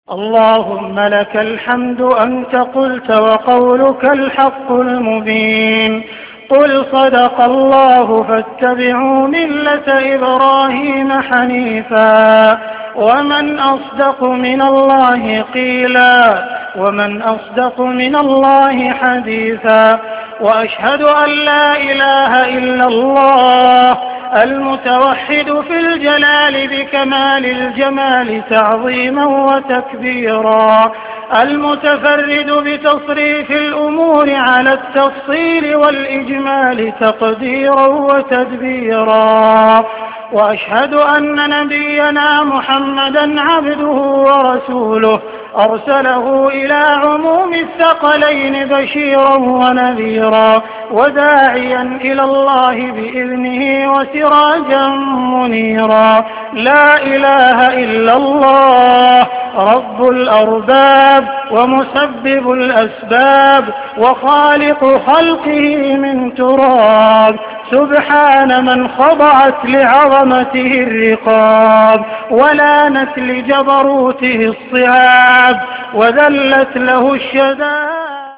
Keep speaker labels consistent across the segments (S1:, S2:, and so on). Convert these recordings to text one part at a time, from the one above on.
S1: اللهم لك الحمد أنت قلت وقولك الحق المبين. قل صدق الله فاتبعوا ملة إبراهيم حنيفا ومن أصدق من الله قيلا ومن أصدق من الله حديثا. وأشهد أن لا إله إلا الله المتوحد في الجلال بكمال الجمال تعظيما وتكبيرا، المتفرد بتصريف الأمور على التفصيل والإجمال تقديرا وتدبيرا. وأشهد أن نبينا محمدا عبده ورسوله أرسله إلى عموم الثقلين بشيرا ونذيرا وداعيا إلى الله بإذنه وسراجا منيرا. لا إله إلا الله رب الأرباب ومسبب الأسباب وخالق خلقه من تراب، سبحان من خضعت لعظمته الرقاب ولانت لجبروته الصعاب وذلت له الشدائد.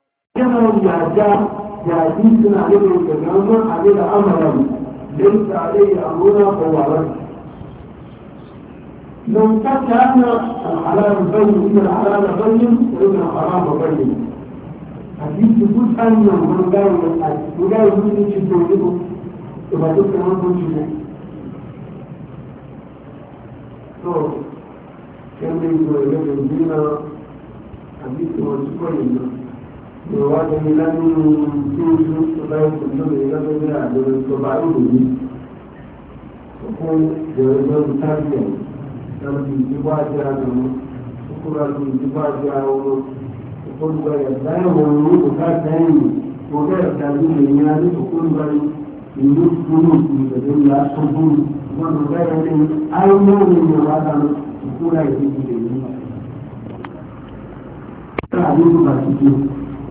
S2: جاهزين عليه التجامع عليه أمرا ليس عليه أمرنا فهو لو كان الحلال بين إن الحلال بين وإن الحرام بين حديث يقول أن من لا يمكن أن يجده إذا كنت من كان يقول لك الدين حديث وسكوين وواجه لن يوجد لا يكون إلى ذلك بالتبعين وقل جريمة تابعة لكن تباجع شكرا تباجع وقل لا يهون وكاتين وغير تابعين يعني وقل يوجد فلوس من لا تقول ومن غير أي من هذا وقل يجب تعليم بسيط.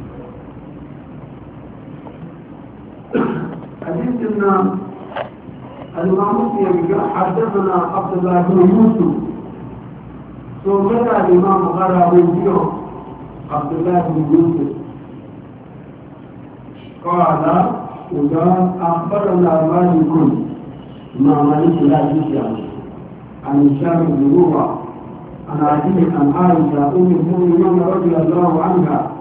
S2: حديثنا المعروف حدثنا عبد الله بن يوسف ثم بدأ الإمام غرابي عبد الله بن يوسف قال وقال أخبرنا مالك ما مالك لا يجعل عن هشام بن عروة عن عدي عن عائشة أم المؤمنين رضي الله عنها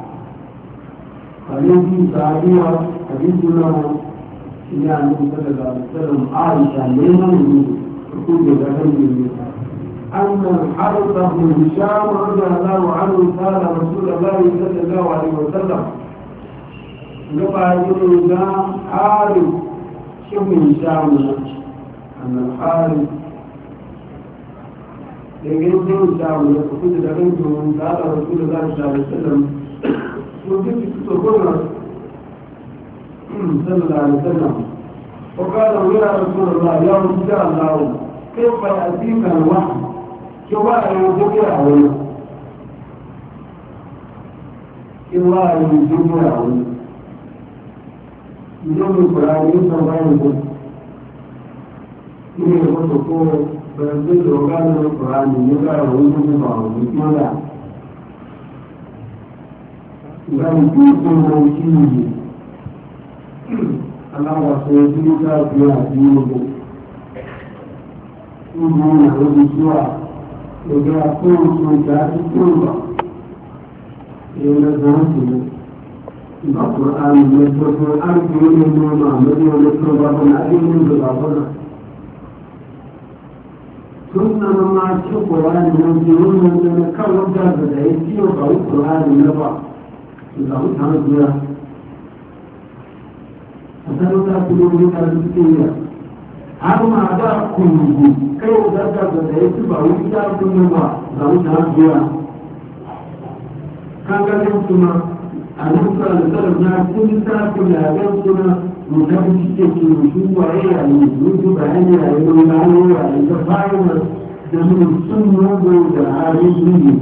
S2: الذي سألها حديثنا إلى النبي صلى الله عليه وسلم عائشة لمن يقول ذلك أن الحارث بن هشام رضي الله عنه قال رسول الله صلى الله عليه وسلم لقى إلى حارث بن هشام أن الحارث لقيت هشام يقول ذلك قال رسول الله صلى الله عليه وسلم صلى الله عليه وسلم وقال يا رسول الله يا رسول الله كيف يأتيك الوحي كيف يجيك أولا كيف يجيك أولا يوم القرآن يسمى بينكم إنه يقول بنزل وقال القرآن يقرأ ويجيك أولا يعني كيف يجيك aláwọ̀ ṣe tí ó káàkiri àti ìlú ìlú ìyàwó ìṣúwà ẹgbẹ́ akóòrùn ìjà àti kóòrùn ìrìnlẹ́gbẹ̀rún ìṣẹ̀lẹ̀ ìbákùnrin àrùn mẹ́jọ́fún àrùn ìlú ọmọ àmọ́dé ọlọ́pọ̀ bàbọ̀nà àdéhùn ìlú bàbọ̀nà tó ń náà máa tí ó pọ̀ láti wọ́n ti wọ́n mọ́ ẹgbẹ́ káwọn jáde tí ó bá ó pọ̀ láti lẹ́bà ìgbàwó tàn أسألك كلهم الكتير أما هذا كله كيف ذكر ذلك بعوضة كلها بعوضة جوا كان كلامنا أنا أقول لك ناس كلها كلها مجرد شيء يشوف عليه يشوف عليه يقول عليه يتفاعل dengan semua berada ini.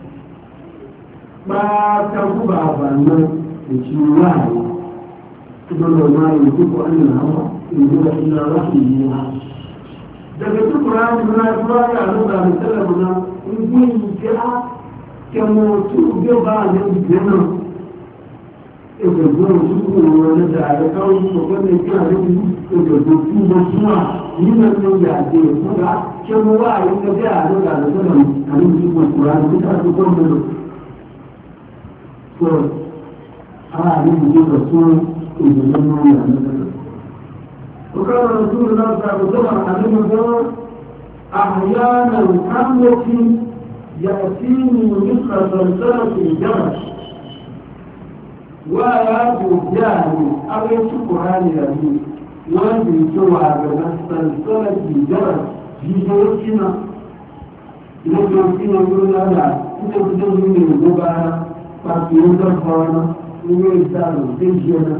S2: Maka kubahana dijual. Sebelum main itu pun ada nama. Itu adalah rahimnya. daga duk rani na zuwa ya nuna da talabu na yin ya ke mutu ga ba ne gina ebe zuwa su wani da ya kawo su wanda ya kira da ebe zuwa da suna yi na nan ya ce kuma ke mu wa yi ka ga ya nuna da talabu a yin su ko kurani duka su kwanta da so a yin su da su ebe zuwa ya nuna وكان رسول الله صلى الله عليه وسلم علمه أحيانا حملتي يأتيني مثل سلسلة الجمل وآيات الجاهل أو يشكران لدي وأنت سوى سلسلة الجمل في جوتنا إذا جوتنا يقول لا إذا بدون من الغبارة فأتي يدفعنا ويسأل تجينا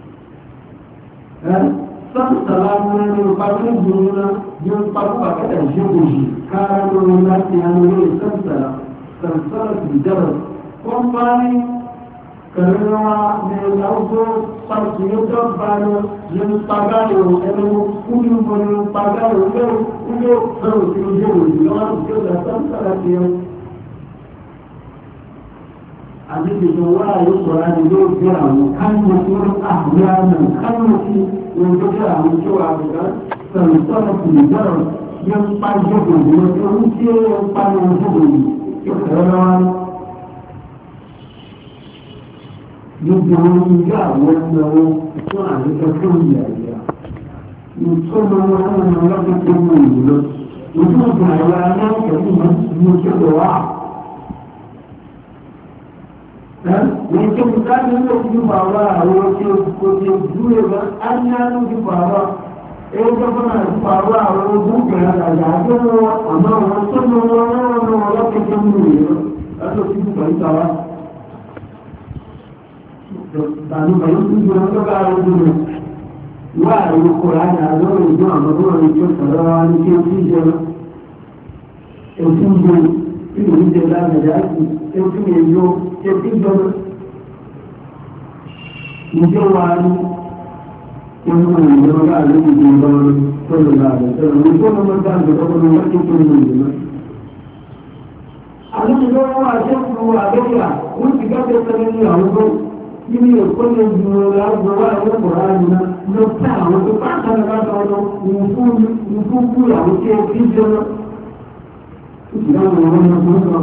S2: salamu ne fatin juna yin farfa kada shi gushi kayan ruwan lafiya ne ne sansala tijarar kwamfani karewa ne lauzo farki yi dabbano yin pagaro ẹnu kúrò mọ́ni pagaro kúrò kúrò tí ó jẹ́ òjì lọ́wọ́ tí ó dá sansala ti yẹn àdébìtò wà yóò sọ̀rọ̀ àti yóò gbé àwọn kánú tí wọ́n àbúrá náà kánú tí wọ́n tó jẹ́ àwọn tí wọ́n àbúrá sọ̀rọ̀ sọ̀rọ̀ kù lọ́rọ̀ yóò pa jókòó ìwọ̀n tí wọ́n tí ó pa ní ojúbò yìí yóò fẹ́rẹ́ lọ́wọ́ níbi wọn ní ilé àwọn ẹgbẹ̀rún fún àdéjọ fún ìyà ìyà ìtọ́nà wọn lọ́wọ́ lọ́wọ́ tó mú ìlú lọ ojú ọ̀gbìn àwọn aláǹkẹ́ ní ìṣẹ́lẹ̀ wà wọ́n tó kúta ní ilé ojú bàbá àwọn tí ó ti dúró bá á ní àánú ju bàbá èyí tó fún àti bàbá àwọn ogún kẹrẹ àjà àjọyọ̀ àmọ́ àwọn tó ní wọn lọ́wọ́ lọ́kẹ́ tó mú ìlú látọ̀ sí ìgbà ìtawà tàbí pẹ̀lú ìjọ tó bá rẹ̀ dúró wà ní kòrán àlọ́rọ̀ ìjọ àmọ́gbọ́n rẹ̀ tó sọ̀rọ̀ wá ní kí ó tí jẹ́ ẹ̀fún jẹ́ tí ó jẹ́ lágbàjá sí ẹ̀fún èyó ẹ̀fún jọ ìjọ wà ní ẹ̀fún ìjọ láàrín ìjọ lọ́rọ̀ tó lọ láàrín tẹ́lẹ̀ ìjọ mọ́ dáàbò tọ́kọ́ lọ́wọ́ tó tó lọ ìjọ àwọn ìjọ wọn àjẹ́kùn àgbẹ́yà wọ́n ti gábẹ́ sẹ́lẹ̀ ní àwùjọ ini ìkọ́lẹ̀ ìgbìmọ̀ àgbọ̀wà ẹ̀kọ̀rọ̀ àrùnà lọ sí àwọn tó pàtàkì láti ọ̀nà ìfúnkú àwọn tí ó fi jẹ́ lọ. ìdáwọn ọ̀rọ̀ ọ̀rọ̀ ọ̀rọ̀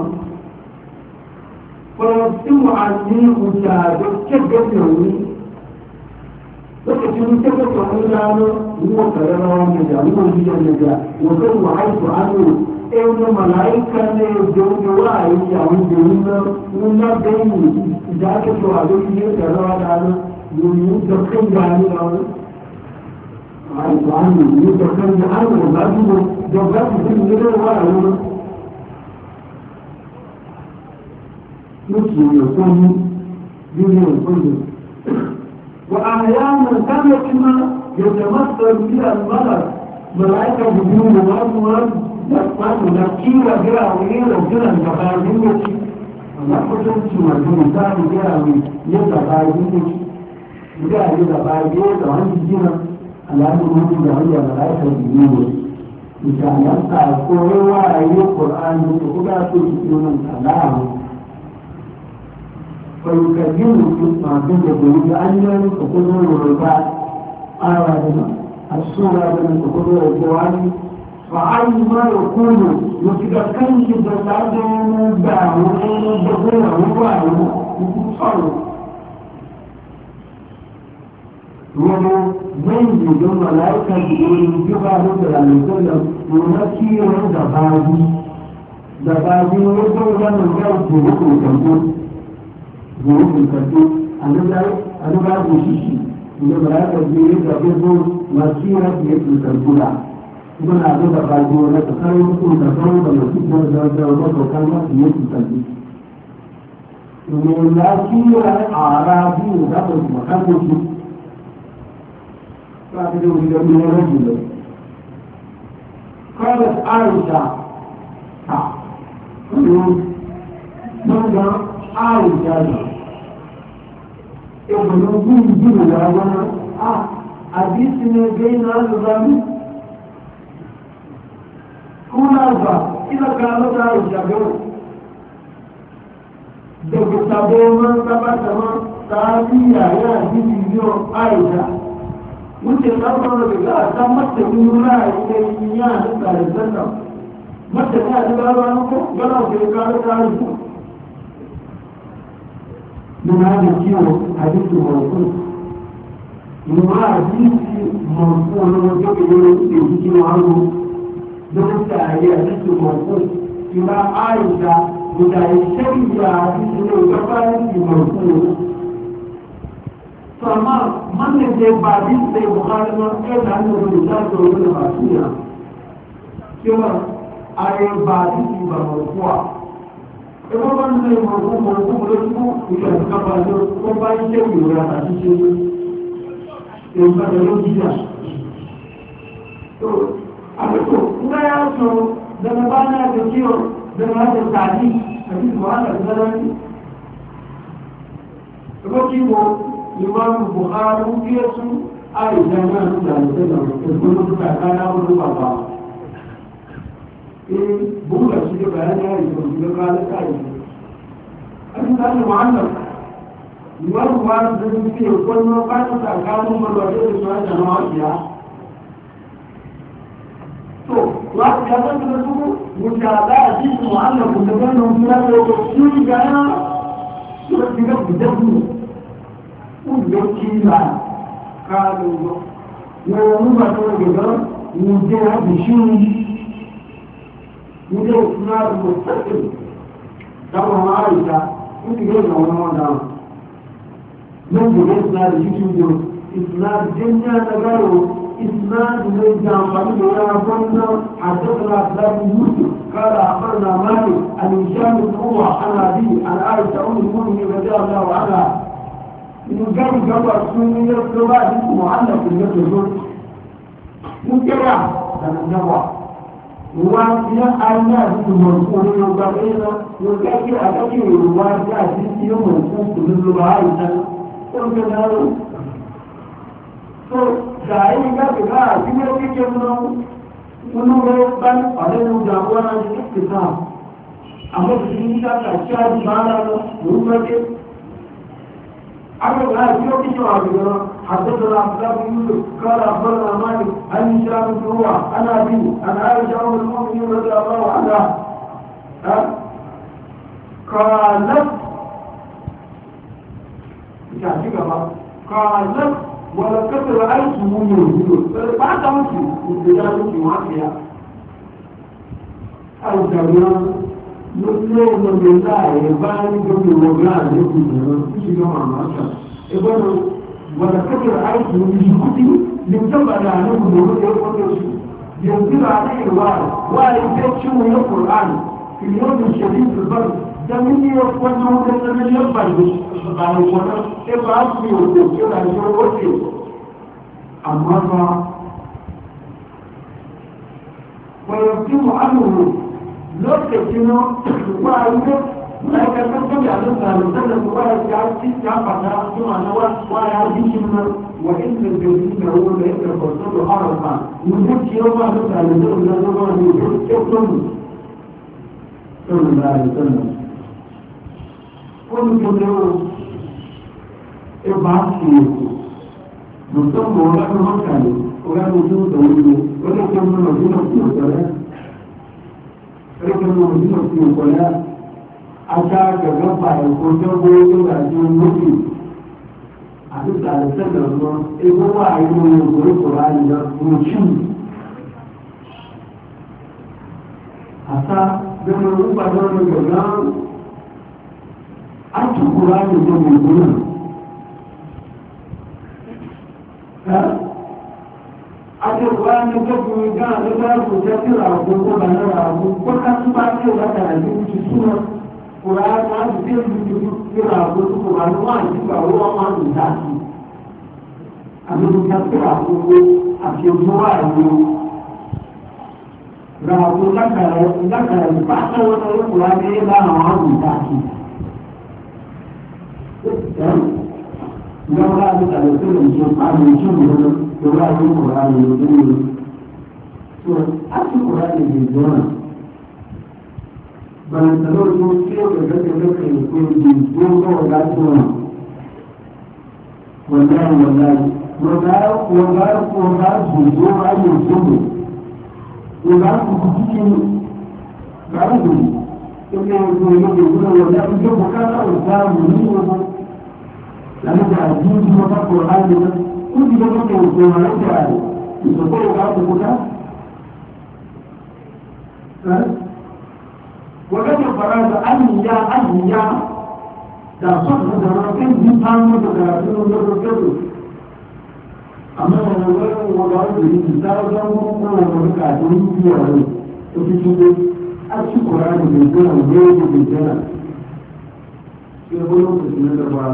S2: ọ̀rọ̀ tí wọ́n á ní ìjà àjọ kẹ́gbẹ́sẹ̀ òní lókè tí wọ́n kẹ́gbẹ́sẹ̀ òní lánàá wọ́n kẹ̀rẹ́ lọ́wọ́ mẹ́jà wọ́n jíjẹ mẹ́jà wọ́n tó wà áìsọ̀ ánú ẹnu màláìka ní ìjọba wà àìsí àwọn ìjọba náà ń lábẹ́yìn ìdákẹ́kọ̀ọ́ àlórí ní ẹ̀rọ adáná lórí dọ́kẹ́jà ní ọ̀rọ̀ àìsàn àmì ní dọ́kẹ́jà àwọn ìbádúgbò dọ́kẹ́jà sí ilé wà àwọn lókè ìyọ̀kọ́ ní nínú ìpínlẹ̀ wà àyàmà kámẹ́kímá yọ̀tẹ̀mọ́sọ̀ bí àlùmọ́lá màláìka bùbú wọn wato da kiwa gira wani rautunan gabanin yake na kusanci wato misali gira wani ya gabanin yake gira ya gabanin da wani gina alamun mutu da wani yana laifar biyu misalan kowa a yi ƙor'ani da kuka so su yi nan alamu fayyukajin mutum masu da gobe da an yi ka kuzo ruruba ara da a sura da ka kuzo ruruba فعلى ما يكون يتذكرني بالعدم باعه بالغير وباعه يتصرف ولو من يجب ملائكة يجب أن يتذكر ينكي دبابي دبابي يجب أن يجب ظروف الكتب أنا بعد شيء إذا ملائكة يجب مسيرة يجب muna zo da bajo na tsakanin mutum da kawo da masu da masaukar masu yi tukalli domin lafiya a rabi da zaɓar makamoki ba ta da wuri da wani rajin da kawai aisha ta kuma ga aisha da ibinin gun da wani a hadisi ne gai na zami ba ina gano da jago da gutabo man sabata man tabiya ya bidiyo aisha wuce ɗaukar da ga ta mata nuna a yi ya da tsarin nan mata ya ji ba ba ko gana da ya kawo tsarin ku nuna da kiwo hadisi mawuku nuna hadisi mawuku na wajen da yau da cikin hannu don tare a cikin mawuku ina aisha guda ya shirya hadisi ne gabanin mawuku فما من يجي بعدين في بخاري ما كان عنده رجال تقول الباقية كما أي بعدين في مرفوع إذا من يجي مرفوع لسه يشوف كبار كبار شيء يورا تاشي إذا كانوا كذا تو أبدا لا يصير دمبانا كثير دمبانا تعدي هذه المعاناة كذا تقول imam bukhari ke su aisha na da da kuma suka kana wani baba buga shi da bayani ya yi da kana kai an da mu'allaf imam bukhari da ke wannan kana da kana mun da su da nawajiya to wa ka san da su mutaba shi mu'allaf da wannan da shi ga ya su da bidu kila kalu na ruba to daga muje da shi muje na da mutsakin dawo aisha kuma ne da wannan wanda nan da na da shi ne isnad jinna da garo isnad ne da amfani da ya banna hadathana abu yusuf قال أخبرنا مالك عن هشام بن عروة عن أبيه عن عائشة أم المؤمنين رضي الله عنها نجاي جوا سوني يسوع معلق بالجزر نجرا نجوا وانيا أنا بمرفوع وبعدين نجاي أكيد وانيا جيتي مرفوع باللغة كنت نارو so dai ga ga kuma kike mun ban ale no jawa na kisa amma din ka ta cha bara no mun ke أقول هذا شو كيشوا عبدنا حدثنا عبد الله بن يوسف قال أخبرنا مالك عن هشام بن عروة أنا أبي أنا عائشة أم المؤمنين رضي الله عنها قالت ولقد رأيته يهود بعد أمسي الرجال في معافية الجميع lórílẹ̀ ìlọ́gbẹ̀ láàrin bá ní gbogbo ìwọ̀gbẹ̀ àrẹ ìgbìyànjú tí ṣe lọ́wọ́ àmàṣà ẹgbọ́nà wọ̀nà kẹ́kẹ̀rẹ̀ àìsàn ìṣùkútí lè tọ́bàdà àwọn olùgbòrò ẹ̀kọ́lọ́sù yẹ̀kúrò àrẹ ìwà wà ẹgbẹ́ tí wọ́n yẹ kùrán ìlọ́nà ìṣẹ̀lẹ̀ ìfẹ̀bọ̀n dami ní ọkọ̀ tí wọ́n tẹ́lẹ̀ ní ọ̀pàdé àrùkọ̀nà ẹgbà ápùlẹ̀ òkú tí ó ràjọ ọ̀tẹ̀ àmọ́fà wọ̀nyẹ̀ tí wọ́n á lò lokacin wa'ayi ma'aikatar kuma a nan zalutar da kuwa ya ci ya fata suna na waya bikin nan wa inda gari da ruwa da yadda kwasar da harafa mutum ce yawa na zalutar da zama ne ya kyautar mu sauran zalutar nan wani kuma ya ba su yi musamman wani mutane wani mutum da wuri wani kuma na suna kuma tsare rikin mutum ke kula a ta gaga bayan ko ta goyo da ke mutu a duk da alisan da ruwa ego wa a yi wani goyo kurani da mutum a ta gama rufa da wani gaga an ci kurani da mai guna ake wani gabi ga da za su tafi rago ko ba na rago ko ka su ba ce ba da rago su suna kura ma su ce su ci rago su ko ba na wani ba ruwa ma su da su a duk ta fi rago ko a ce zuwa rago lakara ba ta wata yi kura ne ya ba na wani da su idan ba su da su da su a mai cin da wuraren Qur'ani ne to ake kura da ke zuwa ban tsaro ko ce da kake da kai ko ji ko ko ga zuwa wallahi ko ga zuwa ayi zuwa ko ga ku cikin ga ku ko ne ko ne ko wallahi ko ka ka ga mu ni ko la da ji ko ka Qur'an da ko ji da ko ko ma da ko ko ga ku ka وكان الفرائض أنيا da son da rakin jitan da karatun da rubutu amma wannan wanda da yi da da mun ko da ka don yi wani to shi a ci Qur'ani da da ne da da ke wannan da ne da ba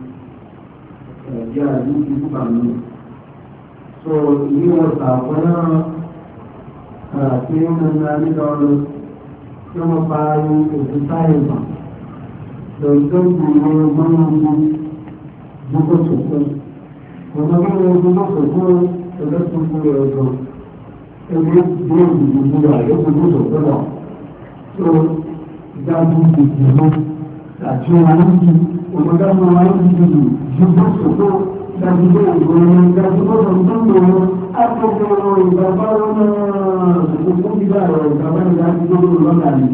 S2: ya yi ku ba ne so yi wa ta kwana karatun nan ne da wani kuma bayan da tsayin ba don don gobe manyan buka sosai kuma manyan buka sosai da ga sun kuma yau don ebe don gudu da ya gudu sosai ba so da gudu gudu da cewa yanki kuma ga mu wani gudu gudu sosai da gudu gudu da gudu sosai abubuwan gaba wani hukun gida da gaba da ya fi gudu wanda ne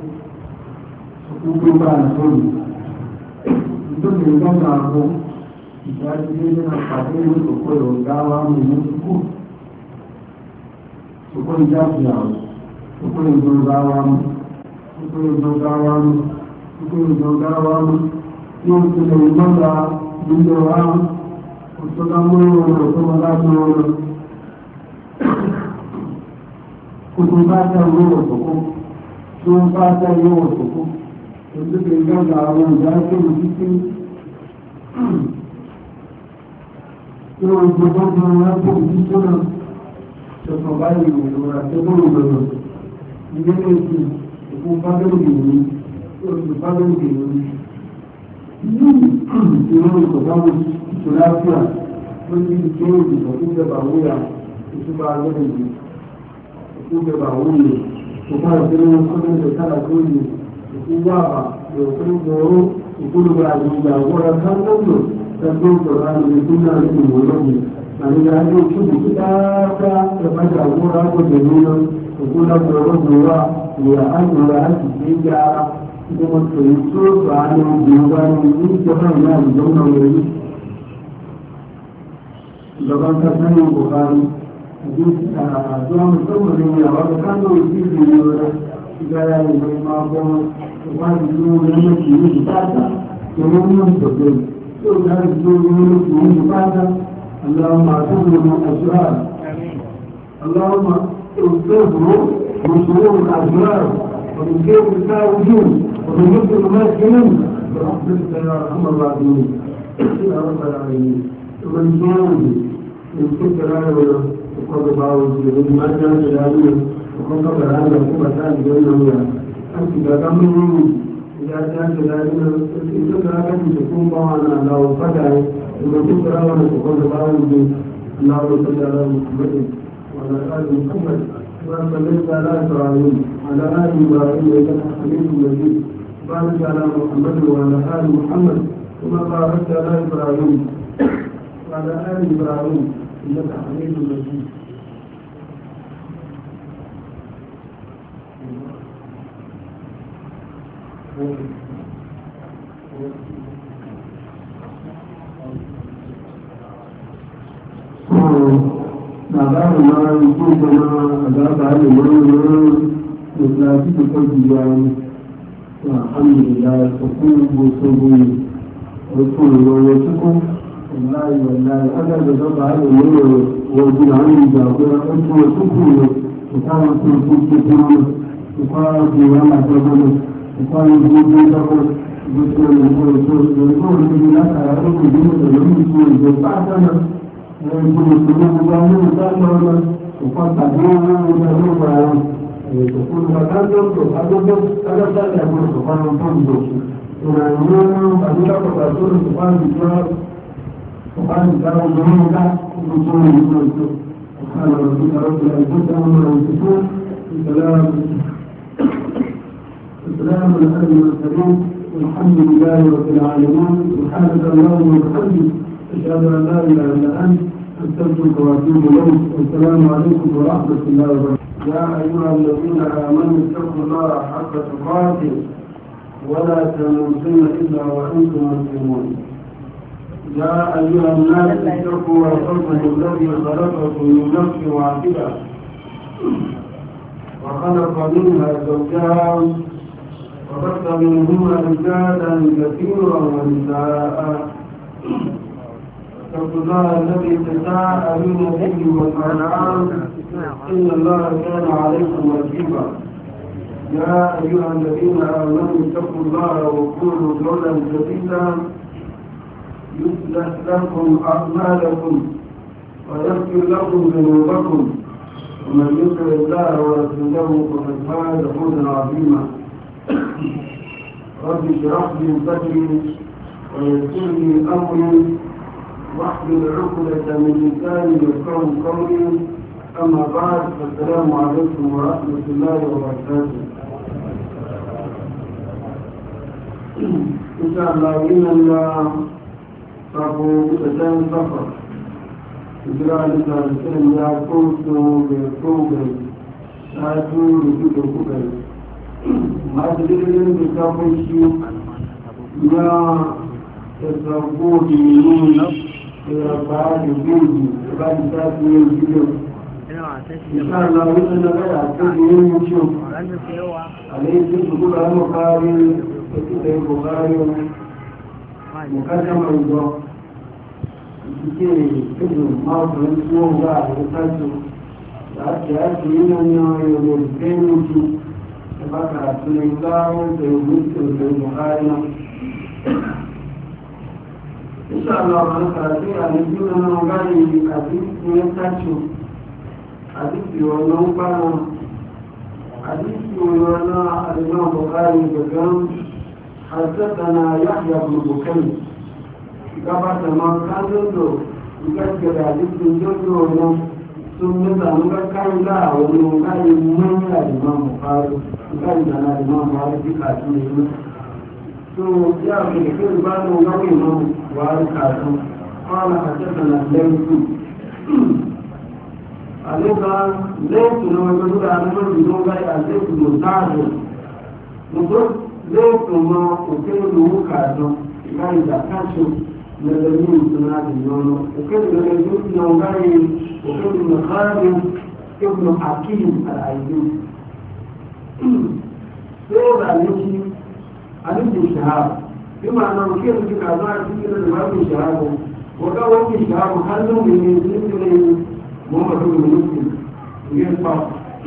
S2: hukun ba da sauri mutum da ya gaba ko ya ci ne yana faɗi ne su koyo gawa mai mutu ko su koyi jafiya su koyi zogawa mu su koyi zogawa mu su koyi zogawa mu yin su da yi manda yin da wa su ga mu da kuma za su yi kudu fata yiwa soko sun fata yiwa soko yanzu da yi ga awon zafi da cikin yawon jirgin ya fi cikin da kuma bayi mai lura ta gudu gudu idan ya ce da kuma fadar da yi da fadar da yi yawon ka samu su lafiya wani da ke yi da kuma ba wuya su ba gudun yi kuma ba wuri ko ba da irin kudin da tana koyi da kuma ba da kuma goro da kuma ba da jagora kan gudu da kuma Qur'ani da sunna da wuri ani da ake cikin da da ba jagora ko da nuna da kuma goro gora ya an da ake jiya kuma to so ba ne gora ne ni da ba ya da wuri gaban ka sanin Bukhari zuwa musamman ne ya wata kano yi da yi wani shiga ya yi mai makon kuma da yi wani mafi yi bukata domin yin sosai so da yi wani mafi yi bukata Allahumma tuhu na ashirar Allahumma tuhu مشروع الأجرار ومن كيف التاوجين ومن مثل المسكنين برحمتك يا أرحم الراحمين يا رب العالمين ومن كيف من كتر هذا وقد باوز ما كان جلاليه وقد قبل هذا الحكومة ثاني بينه أنت إذا كان إذا كان جلاليه إذا كان تكون طبعا لو فتح ومن كتر هذا وقد باوز الله صلى على محمد وعلى آل محمد وصليت على إبراهيم وعلى آل إبراهيم إنك حميد مجيد بارك على محمد وعلى آل محمد كما باركت على إبراهيم وعلى آل إبراهيم إنك حميد مجيد labarin ma yi ko kuma a gaba da wani da zafi da kwanci ya yi alhamdulillah ta kuma goso goyi wasu wasu ko wallahi ana da gaba da wani wajen hannun jagora wasu wasu kuma su kama su kuke kuma su kwara su yana ta gaba su kwara su kuke gaba wasu wani kawai so da kawai da ya kara da kuma da wani su da ba ta nan سبحان ربك رب العزة عما يصفون السلام على المرسلين والحمد لله رب العالمين سبحانك اللهم وبحمدك أشهد أن لا إله إلا أنت أستغفرك وأتوب إليك والسلام عليكم ورحمة الله وبركاته. يا أيها الذين آمنوا اتقوا الله حق تقاته ولا تموتن إلا وأنتم مسلمون. يا أيها الناس اتقوا ربكم الذي خلقكم من نفس واحدة وخلق منها زوجها وبث منهما رجالا كثيرا ونساء اتقوا الله الذي تساءلون به والأرحام إن الله كان عليكم رقيبا. يا أيها الذين آمنوا اتقوا الله وقولوا قولا سديدا يصلح لكم أعمالكم ويغفر لكم ذنوبكم ومن يطع الله ورسوله فقد فاز فوزا عظيما. رب اشرح لي صدري ويسر لي أمري واحلل عقدة من لساني يفقهوا قولي. أما بعد فالسلام عليكم ورحمة الله وبركاته. إن شاء الله إننا صابوا بتجان سفر إجراء لسان يا كوسو بكوبي شاتو بكوبي ما تدرين بكابوشي يا تصبوتي من يا بعد بيجي بعد تاتي الفيديو إن شاء الله إننا لا تدرين نشوف عليه تقول أنا قارئ كتب البخاري مقدم الجو ke kudu mawurin tsohon za a yi tashi da ake ake yi nan yawon yawon gainuki da ba karatu na gawon da yi mutum da yi bukari nan insha Allah wani karatu a nan biyu na nan gani a duk ya tashi a duk wannan kwanan a duk wannan alimam bukari da gan حدثنا يحيى بن بكير قبل ما كان له يذكر حديث جوجو ثم ذا كان لا وكان من الإمام البخاري كان لنا الإمام مالك كاتب تو يا في كل باب وقال الإمام وكاتب قال حدثنا الليث عليك ليث لما يقول أنا من بدون غير الليث مستعجل نقول lẹ́ẹ̀kan mọ òkèlè owó kàdán ìgbà ìdàkáṣọ lẹ́lẹ́mí ìtura ìyọ́nà òkèlè lẹ́lẹ́mí tó ti náà gáyé òkèlè mọ̀káàrí ébùnà àkíyù àìyú. Sẹ́ẹ̀rà lẹ́kí àdúgbò ìṣàhàbù bí màá náà òkèlè ti kàdán àti ìpínlẹ̀ ìwádìí ìṣàhàbù wọ́gá wọ́n ti ìṣàhàbù kálọ́ mi ní ìpínlẹ̀ mọ́mọ́dé mọ́lẹ́kì ìyẹn pa.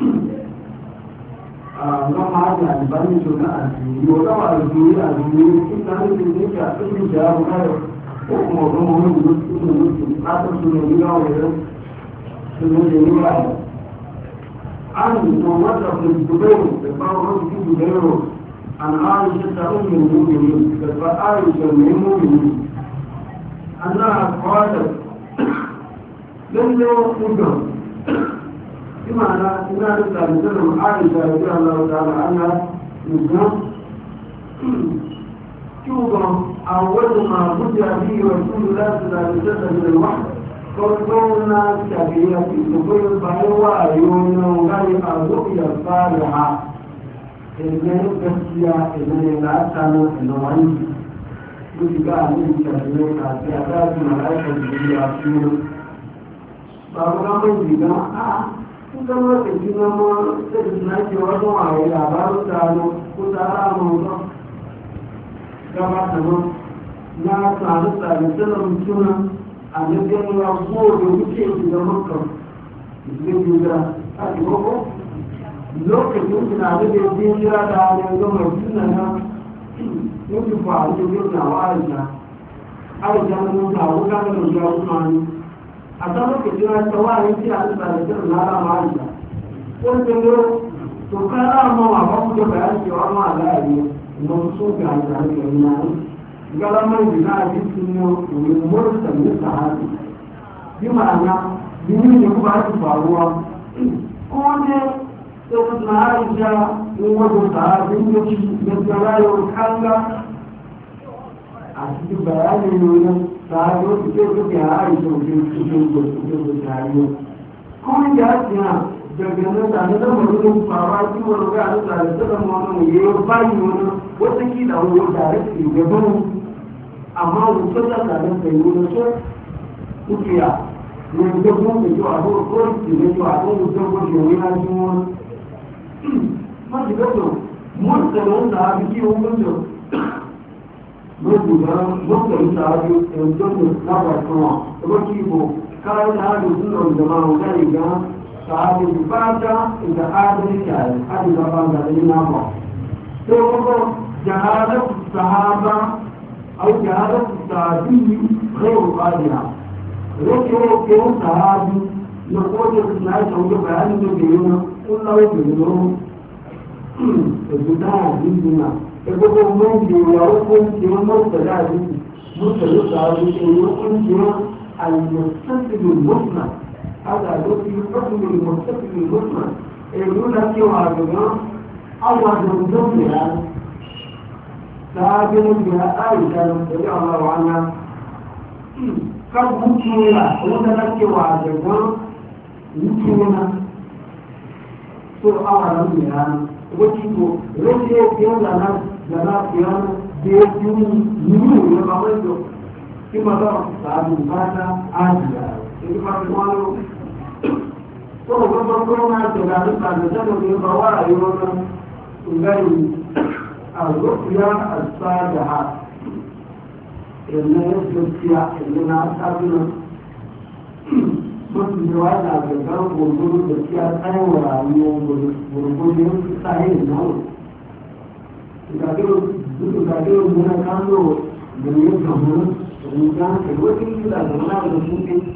S2: Lọ́mọ àjà ìbánisọ̀ náà àti ìwọ̀dáwà ìgbòrí àdúgbò nígbà níbi nígbà tó ní ìjà àbúkáyọ̀ òkun ọ̀dọ́ wọn ní ìlú tó ní ìlú látọ̀tún ní ìlú ọ̀rẹ́ tó ní ìlú ààrẹ. A ní ìwọ̀n wọ́n tàbí ìgbòbẹ̀rù pẹ̀pá ọ̀rọ̀ ti ìgbòbẹ̀rù àná àìṣẹ́ta ó ní ìlú ìlú pẹ̀pá àìṣẹ́ ní ìlú ìlú. Àná àkọọ́lẹ̀ lẹ́yìn بمعنى إن أنت مثلهم عائشة رضي الله تعالى عنها نظام شوفا أول ما بدأ به رسول الله صلى الله عليه وسلم من الوحي قلنا كبيرة في سبيل البيوة يوم غير الرؤيا الصالحة إذن التسكية إذن الأسنة النوعين وتقع من كبيرة في أداة ملائكة الجبريل فأولا من ذلك kusan lokaci na ma sai na ke wajen waye labarin taro ko tsara mawuta gabata ma na tsari tsarin mutuna a jirgin ya gobe wuce su da makon zai jira a koko lokacin suna da bai jira da hannun gama suna na mutu fa a jirgin na wa aisha na mutu a wuka da mutu a kuma a ta lokacin ya ta wani ce a tsarkin na rama aisha wanda yau to ka rama ma ba ku da bayan cewa ma la'ayi don su ga da ke na galamar da na ji sun yi domin murta ne ta hadu bi ma'ana jini ne kuma ake faruwa ko ne da su na aisha in wajen sahabin da shi da tsarayar kanga a cikin bayanin nuna sahabin su ke suke a aisha wajen tariyo kuma ya siya daga nan da na zama rudin fara kiwon ga a tsare da wani ya yi bayi wani wata kila wani tare da gaban amma wuce da tare da yi wani so kukiya ne da kuma da kyau a zuwa ko da kyau a zuwa da kyau shi wani na ji wani masu gato mutane da hafi kiwon gudu mutane da hafi yanzu da labar kuma da ba kiwo kayan da hafi suna da ma wani ga sahabi bukata da adalci a yi hadi gaban da yi nama sai kuma jihadar sahaba au jihadar sahabi ghairu qadira rake sahabi na kodin na yi sauke bayanin da ke yi na kullum da yi da guda a jindina da kuma mun ke ya hukuncin mutta da jiki mutta da sahabi ke yi hukuncin al-mustaqbil musnad هذا الذي يحكم المرتكب المطلق يقول لك وعدنا أول من ضمنها سابق بها آية رضي الله عنها قد مكينا ولك وعدنا مكينا سوء أولا بها وكيكو رجل يوم لنا قيام بيجون نمو يبغيجو كما ضرب سابق فاتا آجلا إذا كانوا to ga kuma da da da da da ba wa ayyuka ngai al-ruqya as-saliha inna yusfiya inna sabina mutum da wani da ga gudu da kiya tsayawa rayuwar gudu sai na da da mun kan do da ne da mun da ke wani da da su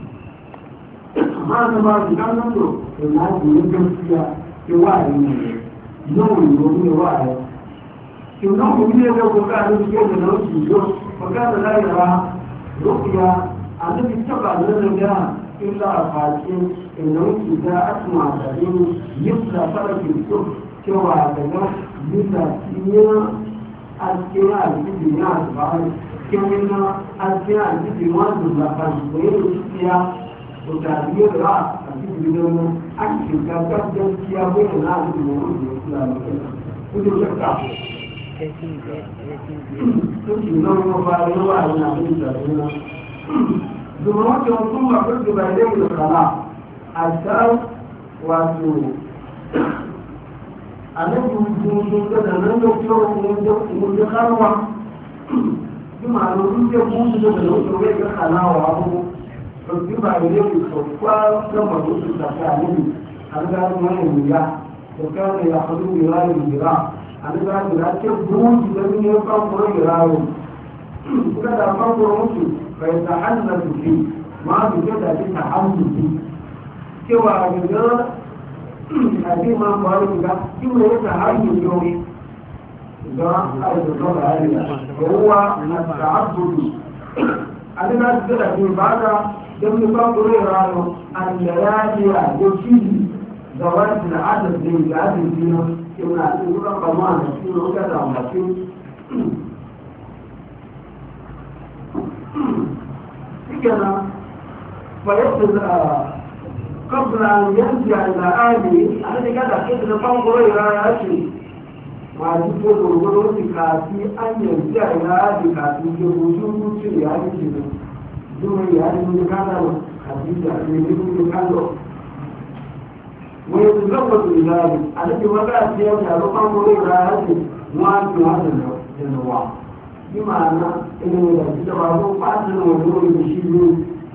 S2: ma ba su kan nan do da na ji gaskiya ke waye ne nawa ne waye ke nan ko ne da ko ka da ke da nan shi do ko ka da lai ra ruqiya annabi taba da nan da illa fatin innan ki da asma da din yusra faraki to cewa daga bisa tiya alkira al-dunya subhanahu kemina alkira al-dunya da fa ko tiya وتعبير رأس أكيد بدونه أكيد كان جنسيا بين الناس الموجود في الإسلام كل شيء تعرف كل نوع مفاعل واحد من الإنسان زمرات ثم قلت بينهم الخلاء السلام والسلوك الذي يوجد لنا نذكر مدخلوا ثم نريد يكون لنا الخلاء وأبوه ɗauki ba da yau sauka gama wasu tsakanin an gano wani wuya da kawai ya hadu da rayu jira an gano da ke buji da ne ya fankuran da rayu kuma da fankuran mutu bai ta hannun su fi ma su ke da ta hannun su cewa a gaga a ce ma kwaro ga kima ya ta hannun yau ga arzikon da hariya ga ruwa na ta'abbudu a dina su da ke ba da don nufafin rano an da yajiya ya ci da wani da adal da ya adal biyu ke na cikin wuran kama da su na wuka da mafi suke na fayyarta da kabla yanzu a da ali a da gada ke da nufafin rano ya ce masu ko gurgurun su kafi an yanzu a yaji kafi ke hujjú ce ya yi ce zuwa ya yi mun kada hadisi a cikin mun kada wai su zaba su ilahi a cikin wata ce ya ro kan mu da hadisi wa ki hada da nawa bi ma'ana ina da shi da babu fadin wani da shi ne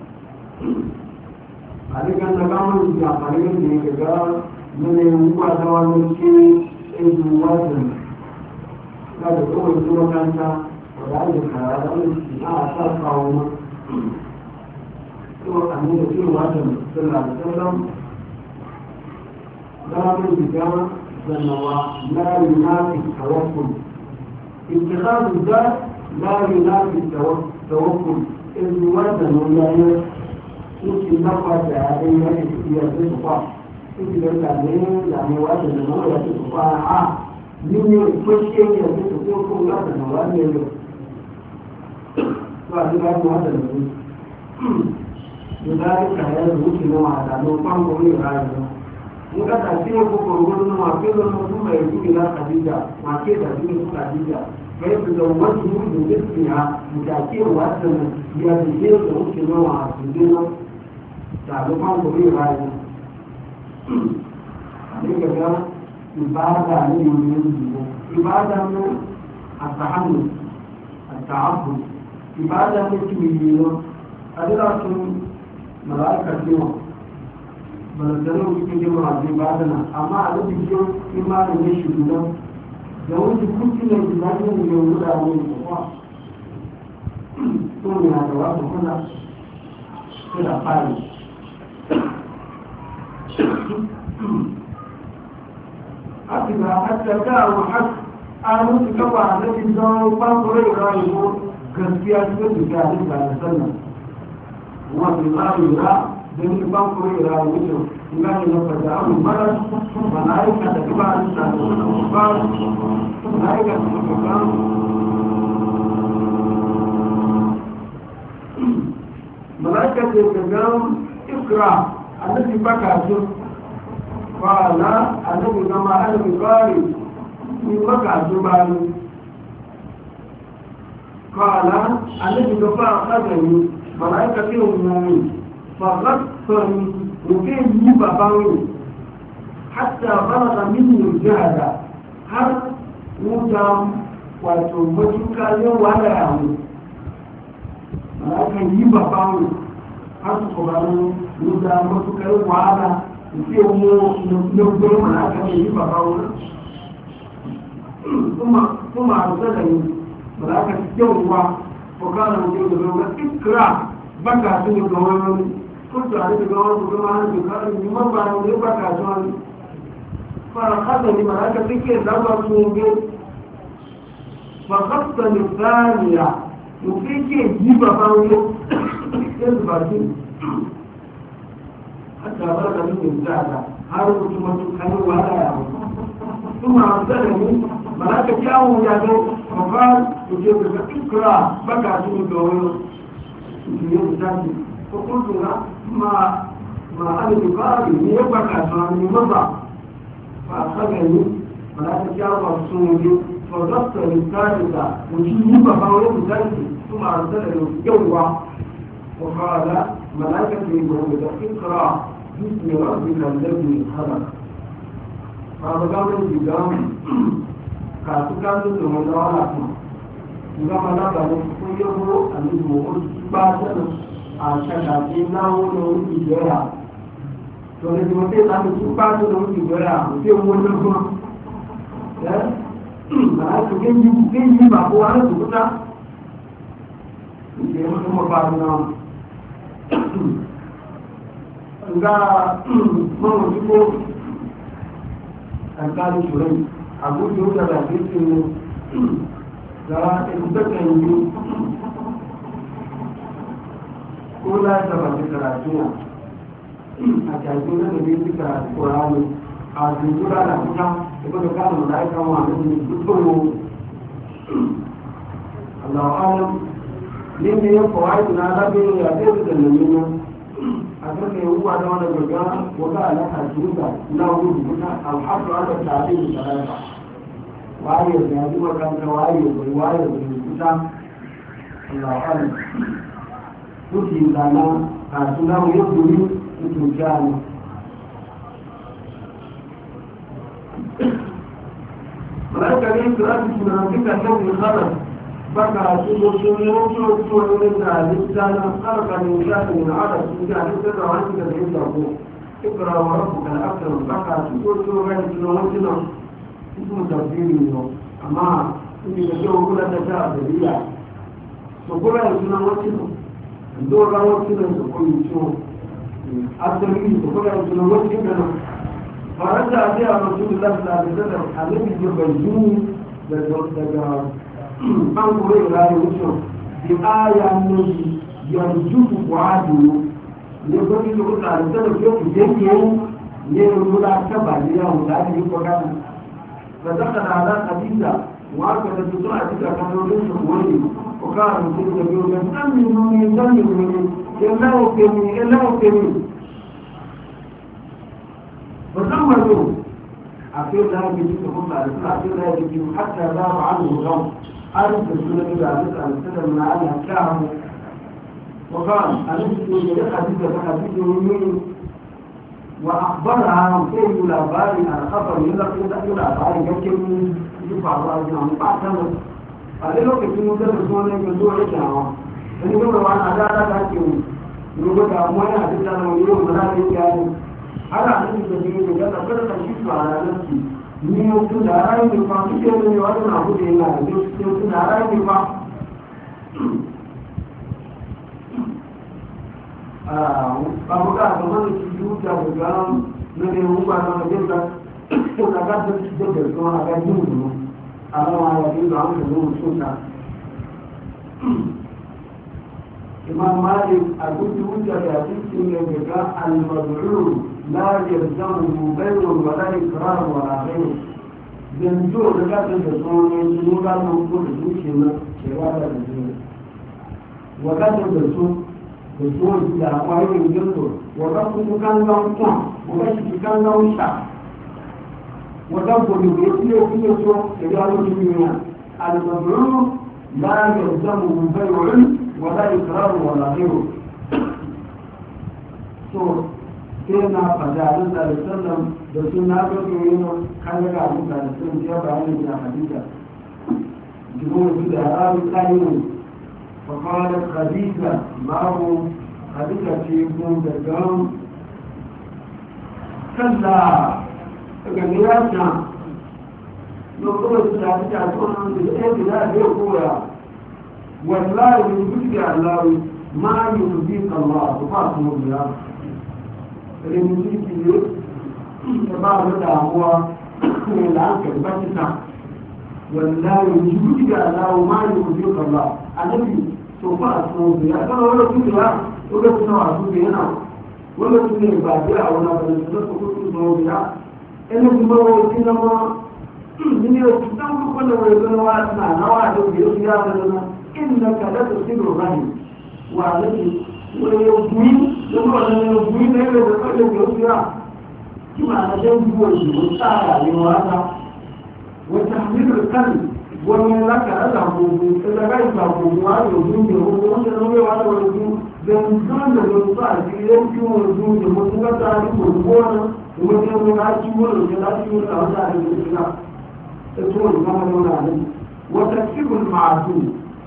S2: a cikin da kamun da farin da yake ga mun ba da wani ke ezu wajen da da kuma zuwa kanta da ya kara da a sa kawo أمير في الوطن صلى الله عليه وسلم لا بالبداية الله لا ينافي التوكل اتخاذ الذات لا ينافي التوكل إذ وزن ولا suke nafa da yayin yake iya su kwa suke da ne da ne wata da nawa ya su kwa a ni ne ko shi ne da su ko ko ya da nawa ne ne to a duka mu hada da su da ka ya ruki na ma da no pan ko ne rayu in ka ta ce ko ko gudu ma ke da mu mai yi na Khadija ma ke da su Khadija kai da wani mu da gaskiya mu ta ce wata ya da ruki na ma su تعلقان كبير هذا عليك كده إبادة عليه من إبادة من التحمل التعبد إبادة من التمييز أدرى ملائكة اليوم بلدنوا في جمع إبادنا أما على اليوم إما نشهدنا لو أنت كنت نجدنا من يوم عليه الصلاة ثم هذا واحد هنا كده قال حتى جاءوا حق أنت كما الذي زاروا فانظروا رأيه كالسياسة بكاهل على السنة وفي الآخرة ذلك فانظروا رأيه إذا نفذ المرض ملائكة تبع الإنسان ملائكة تبع ملائكة تبع إقرأ الذي بكى قال الذي كما أنا بقاري من بكى زباني قال الذي كفى أخذني ملائكة يومي فغطني وكيف يبقى حتى بلغ مني الجهد هل وجم وتوبتك اليوم ولا يعمل ملائكة يبقى har su kuma da matukar wahala da ke na gurma na aka yi ba kawo kuma a kusa da ni ba za ka kyau ruwa ko kana mutum da zama ikira baka su ne ga wani kun tare da gawa su zama hannun da karin yi man ba ne baka su wani fara kasa ne ba za ka suke zaba su ne ba kasa ne tsaniya mutum ke yi ba kawo yanzu ba shi hatta ba da nufin tsada har mutum mutum kan yi wada ya mutu kuma a tsanani ba za ka kyawun ya zo babbar kuke da ikira baka su ne ga wani su yi da tafi ko kuntu na ma alibi kawai ne ya baka su ne maza ba a tsanani ba za ka kyawun su ne ba za ta rikari da mutum yi ba kawai da tafi kuma a tsanani yauwa وقال ملائكة يقول اقرأ باسم ربك الذي خلق فقال الجدام كاتكاد المدارة إذا ملابه كله الجمهور باتنا أشكاكي له له إجراء فلذي متى تقول باتنا له إجراء في أمورنا ملائكة كن يبقوا على سبتا يجب أن يبقوا ga mawuci ko alkalin turai abuja da da ke ce ga ɗaukacin yi ko la ta ba ta karatu a cikin da ne su karatu ƙorani a cikin da kuka da kuka kama da aika wa da ne dukkan Allah alam ne ya kawai na labe ya ce da nan أترك هو هذا وانا برجع وقال لك الجودة لا وجود هنا الحق على التعليم الثلاثة وعي يعني وكان وعي ورواية بالكتاب الله أعلم تجي لنا كاتنا ويبدو تجاني ملائكة ليه ترى من ربك الذي خلق بقى سورة من الإنسان خلق الإنسان من علق إنسان سر عنك الإنسان اقرأ وربك الأكرم بقى سورة غير سنواتنا اسم تفسير منه أما إني تجوه كل تشاء دليلا وكل سنواتنا الدور رواتنا تقول يشوه التمييز وكل سنواتنا فرجع فيها رسول الله صلى الله عليه وسلم الذي يبينون an kure rayu wucin bi aya ne yanzu ku kwado gwani da kuka da ta da ku yanke ne ruwa ta ba ne ya mu da ni ko kana fa dakala ala qadida wa ka da su a cikin kanorin su wani ko ka mutum da biyo ga aminu ne dan ne yallahu kemi فزمروا أخير لا يجب تقوم على الإسلام أخير لا يجب حتى ذاب عنه الغم أرد السنة إلى نسأل السنة من عليها كاهم وقال أنت يجب حديثة يمين وأخبرها كيف لا باري على خبر يلا باري كم يجب على رأينا مقاطمة قال له كيف يمدر سوانا يجب عليها أن يقول وانا أداء لكم يقول أموانا حديثة ويوم ملاك يعني ana nufin da ne da gana kada ka shi su a ranar ki ni yau tun da rayu ne fa su ke ne wani na hudu yana da yau tun da rayu ne fa abu ka ga mana ki duka da ga na ne mu ba na da ga ko da ga da ko na ga ni mu amma ya yi da an da mu sunna imam malik a duk hujja da cikin ne ga al-mad'u لا يلزمه بيع ولا إكرار ولا غيره جنجو لك تدسون ينزلون لا نقول دوشنا شوالة الدنيا وقد تدسون تدسون إلى أقوائي الجنطر وقد كان لهم قوم وقد كان لهم شعب وقد يبيتيه في يسوع إجارة الدنيا المبعوث لا يلزمه بيع ولا إكرار ولا غيره sai na fajalin da sallam da suna gato yin kan ga abin da sun ya bayani da hadisa jibo su da rawi kayin fa qala khadija babu hadisa ce kun da gam kalla daga niyata no ko su da ta to nan da yake da ya koya wallahi yubi Allah ma yubi Allah subhanahu wa ta'ala rinjiki ne da ba da damuwa ne da aka bacita wallahi yuji da Allah ma yuji Allah annabi to fa so ya kana wala kuma to ga kuma wasu da yana wala kuma ba da a wani ba da su ku so ya ina kuma wani na ma ni ne ku dan ku kana wani na wa na nawa da biyo ya da na innaka la tusiru rahim wa alladhi ويوجد لما يوجد له بقدر يوجد كما نجد والسارة لمراتا وتحميل القلب ومن لك أذهب إذا كيف أقول ويوجد ومن وعلى ويوجد بمثال الوصال يمكن وجود متقطع والبونة ومن يوجد وتكسب المعدوم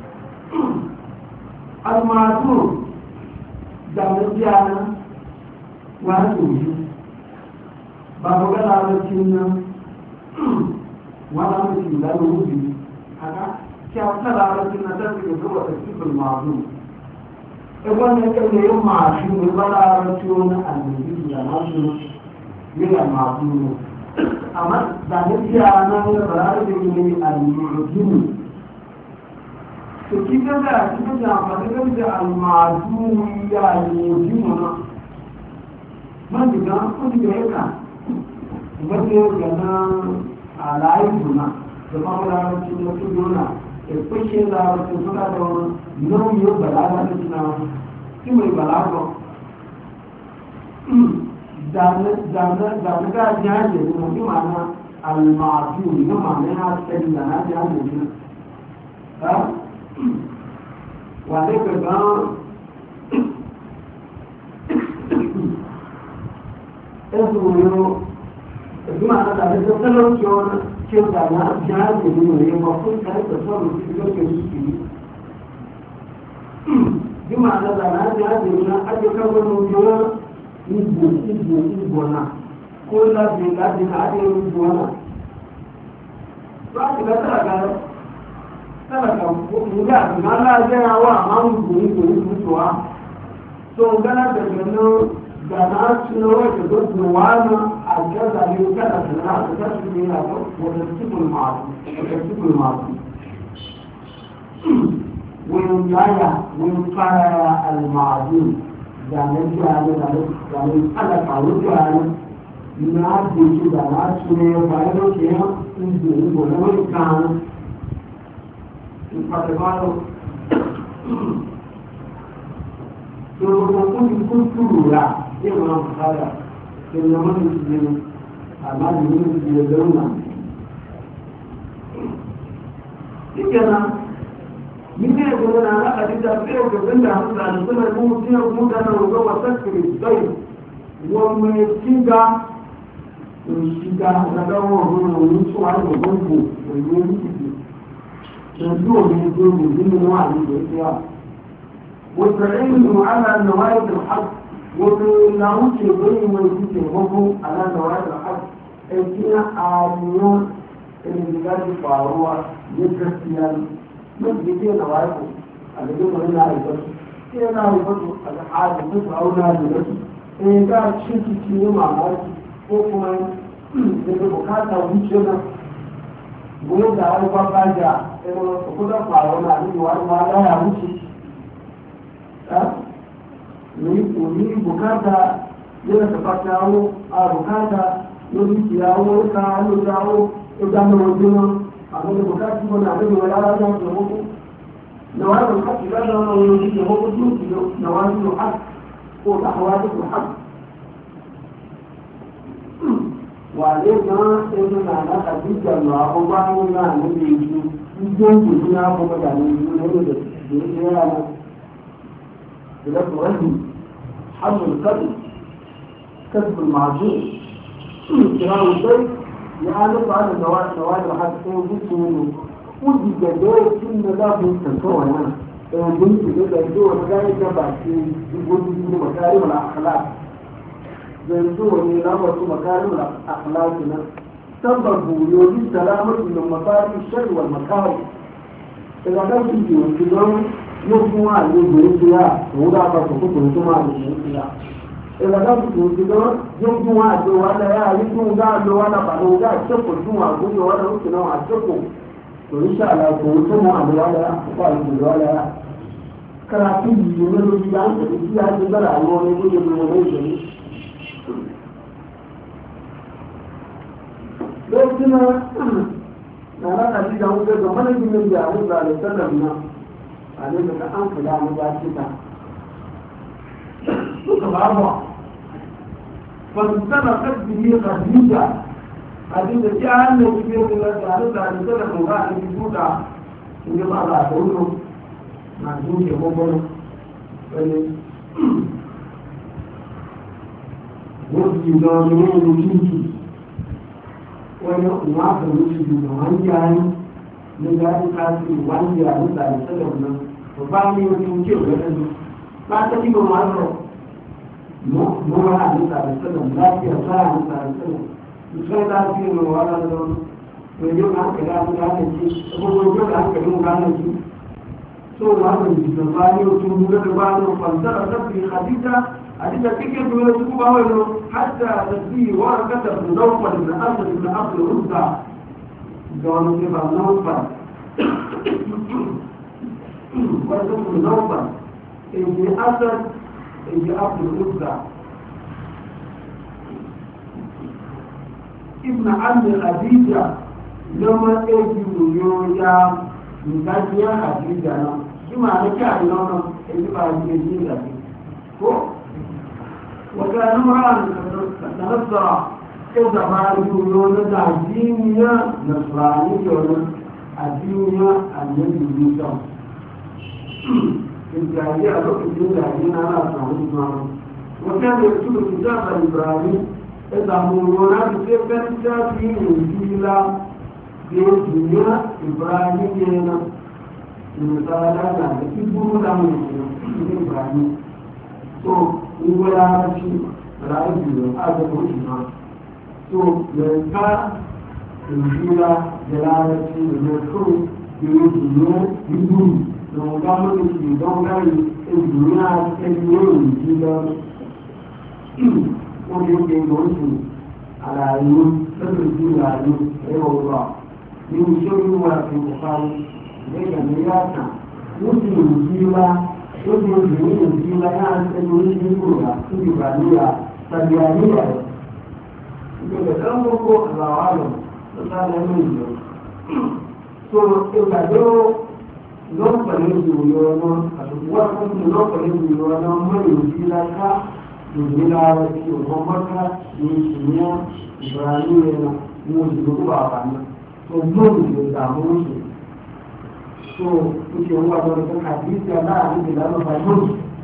S2: المعدوم da jana wato yi ba ga larabcin nan wani mutum da rubi haka kyauta larabcin na tafi da zuwa da cikin mazu wannan kan yin masu ne ba larabci wani annabi da nasu yana masu ne amma da jana ne ba larabcin ne al-mu'jim to kika da kika da amfani da almadu ya yi jimuna man diga kun da yaka wanda ga na alai duna da mawala cikin wasu duna e kushe da wasu suka da nauyi balaga da tuna shi mai balaga da ga jaje da kuma na almadu ne ma ne ha sai da na jaje ne ha وعليك الآن اسمه بمعنى ذلك تسلم كيف دعنا جهاز يدونه المفروض كانت تصور في ذلك الشيء بمعنى ذلك جهاز يدونه أجل وجوه يبونا كل بلاد عادي يبونا بعد ذلك talaka guda na lajaya wa mamu guri mutuwa so gana da gano da na suna wata gudu wani a gaza ne kada su na su ta su ne a wadda cikin masu wani yaya wani fara almadu zanen jani zanen ala kawo jani na jiki da na su ne bayan da ke yan injini ko na wani kan in fata ba da to ko kun tura yin ma fara kin na mun ji amma da mun ji da zauna dikena mine ko na ala da sai ko da hamza da sunan mu da na ruwa wa sakri sai wa mai kinga shiga na dawo wani su wani babban ko wani yanki da zuwa ne ko mutum wani da ya wata ilmu ala nawayat al-haq wata na wuce gani mai kuke mabu ala nawayat al-haq aikina aliyo irin da ga faruwa ya gaskiya mun da ke nawayat a da wani na aikata sai na aikata al-hadi mutu auna da wasu sai ga cikin ne mamaki ko kuma daga bukata wuce na goyon da wani babaja ɗaya kudan faruwa na abin wani wala ya wuce ni bukata yana tafata yawo a bukata lórí yawo ka ló yawo ó dáná ojú náà àwọn bukata tí wọn àbẹ̀wò wọlé ara náà tó mọ́kú na wàá lọ hàkì lọ́dọ̀ náà wọn ojú tó mọ́kú tó ti lọ na wàá lọ hàkì kó àwọn wàá tó hàkì. wàlé gan ẹnu nàná àti ìjànà àkọ́gbá náà níbi ìlú ìjọ ìjọba náà fọwọ́ dà ní ìlú lórí rẹ̀ lórí rẹ̀ rẹ̀ بلاد رجل حمل القتل كسب المعجون كراء البيت يعالق على نواد الحد وجدت منه ودي جدول كل ده بيستنطوع هنا بنت كده الدول جاي تبع يقول لي مكارم الاخلاق زي الدول اللي نمروا مكارم الاخلاق هنا سببوا يولي سلامة من مصاري الشر والمكارم إذا كان في يوم yóò fún àyè ìgbèrè tí a òun dá bá tó kókò tó máa lè ṣe é ya. ìlànà tuntun ti dán yóò fún àjò wa náà yá àyè fún ọgá àjò wa náà bàlẹ̀ ọgá àjọpọ̀ fún àgbóyè wa náà ó sì náà àjọpọ̀ torí ṣàlà òun tó mọ àjò wa náà àkókò àjò wa náà. kára kí yìí ní lórí ya ń tẹ̀lé tí a ti gbára àwọn ọmọ ẹgbẹ́ yẹn wọn lóye ní. lórí tí náà nàrà àti ìdáhùn gbẹgbẹ mọ́lẹ́bí méjì àwọn ìgbà àlẹ́ sẹ́lẹ̀ náà abin da an kula na ya cika suka babu fasitana kasbihi khadija abin da ci an da kike kula da da da kuma a cikin buda in ga ba da wannan na duke gogono wani wani da ne ne wani ma da mutum da wani yayi ne ga ta ci wani ya da da ba mi ò tún kí òwe lẹ́nu láti ní gbogbo wọn lọ mọ wọn àti ìtàrí sẹ́lẹ̀ láti ẹ̀fọ́ àti ìtàrí sẹ́lẹ̀ ìfẹ́ láti ìlú wọn lọ pẹ̀lú máa ń kẹ̀lé àti láti ẹ̀jí gbogbo ojú ọ̀gá ń kẹ̀lé wọn lọ sí tó wọn lọ ìdìbò bá ní o tún gbogbo bá lọ pàǹtàrà sẹ́fì àdíjà àdíjà kékeré tó lọ sí kú bá wọn lọ àti àtẹ̀sí wọn kẹta ìdáwó pàdé ní àṣẹ ìgbà àpò òrùka ìjọba ní bá náà fà ويكون نوبا إني أسد إني أبد الأسرة ابن عم خديجة لما أجل يويا نتاجيا خديجة كما نكا لنا إني بعد يجينا وكان امرأة تنصر إذا بعد يويا دينيا نصرانية الدينيا النبي يوسف الجاهلية لقد الجاهلين على أسمعهم وكان يكتب كتاب إبراهيم إذا مولونا بسير كان الشافعي إنجيلا في الدنيا إبراهيم المساعدة يكتبون لهم إبراهيم so ولا شيء لا يجوز هذا وجهنا so لنكا إنجيلا جلالة المذكور يوجد يدوم lọ́wọ́dá lórí ìdánwárí ìdúrà ẹgbẹ́ òyìnbí lọ ó lè ṣe lóṣù àlàyé lọ́dọ̀ sí ìlàyé ẹ̀rọ ọ̀rọ̀ ní iṣẹ́ olúwa ti kọ̀ọ̀kan lẹ́yìn ní yàtà ó sì ń jí wá yake yi shi na ya tsaye shi kura su ibaniya sabiyaniya daga ɗan ko alawalin da tsarin mai yau so ìgbàdo lọ́pọ̀lẹ́ ìwòye ọ̀nà àtùkúwà fún lọ́pọ̀lẹ́ ìwòye ọ̀nà mọ́rin ìdíláká ìdílára tí ọmọ mọ́ká ní ìṣìyà ìbìràní ẹ̀nà ní òṣèlú bàbá ní tó gbóòrùn ìdàmú oṣù tó oṣù wà lọ́rọ̀ tó kàdísì aláàrin ìlànà bàjọ́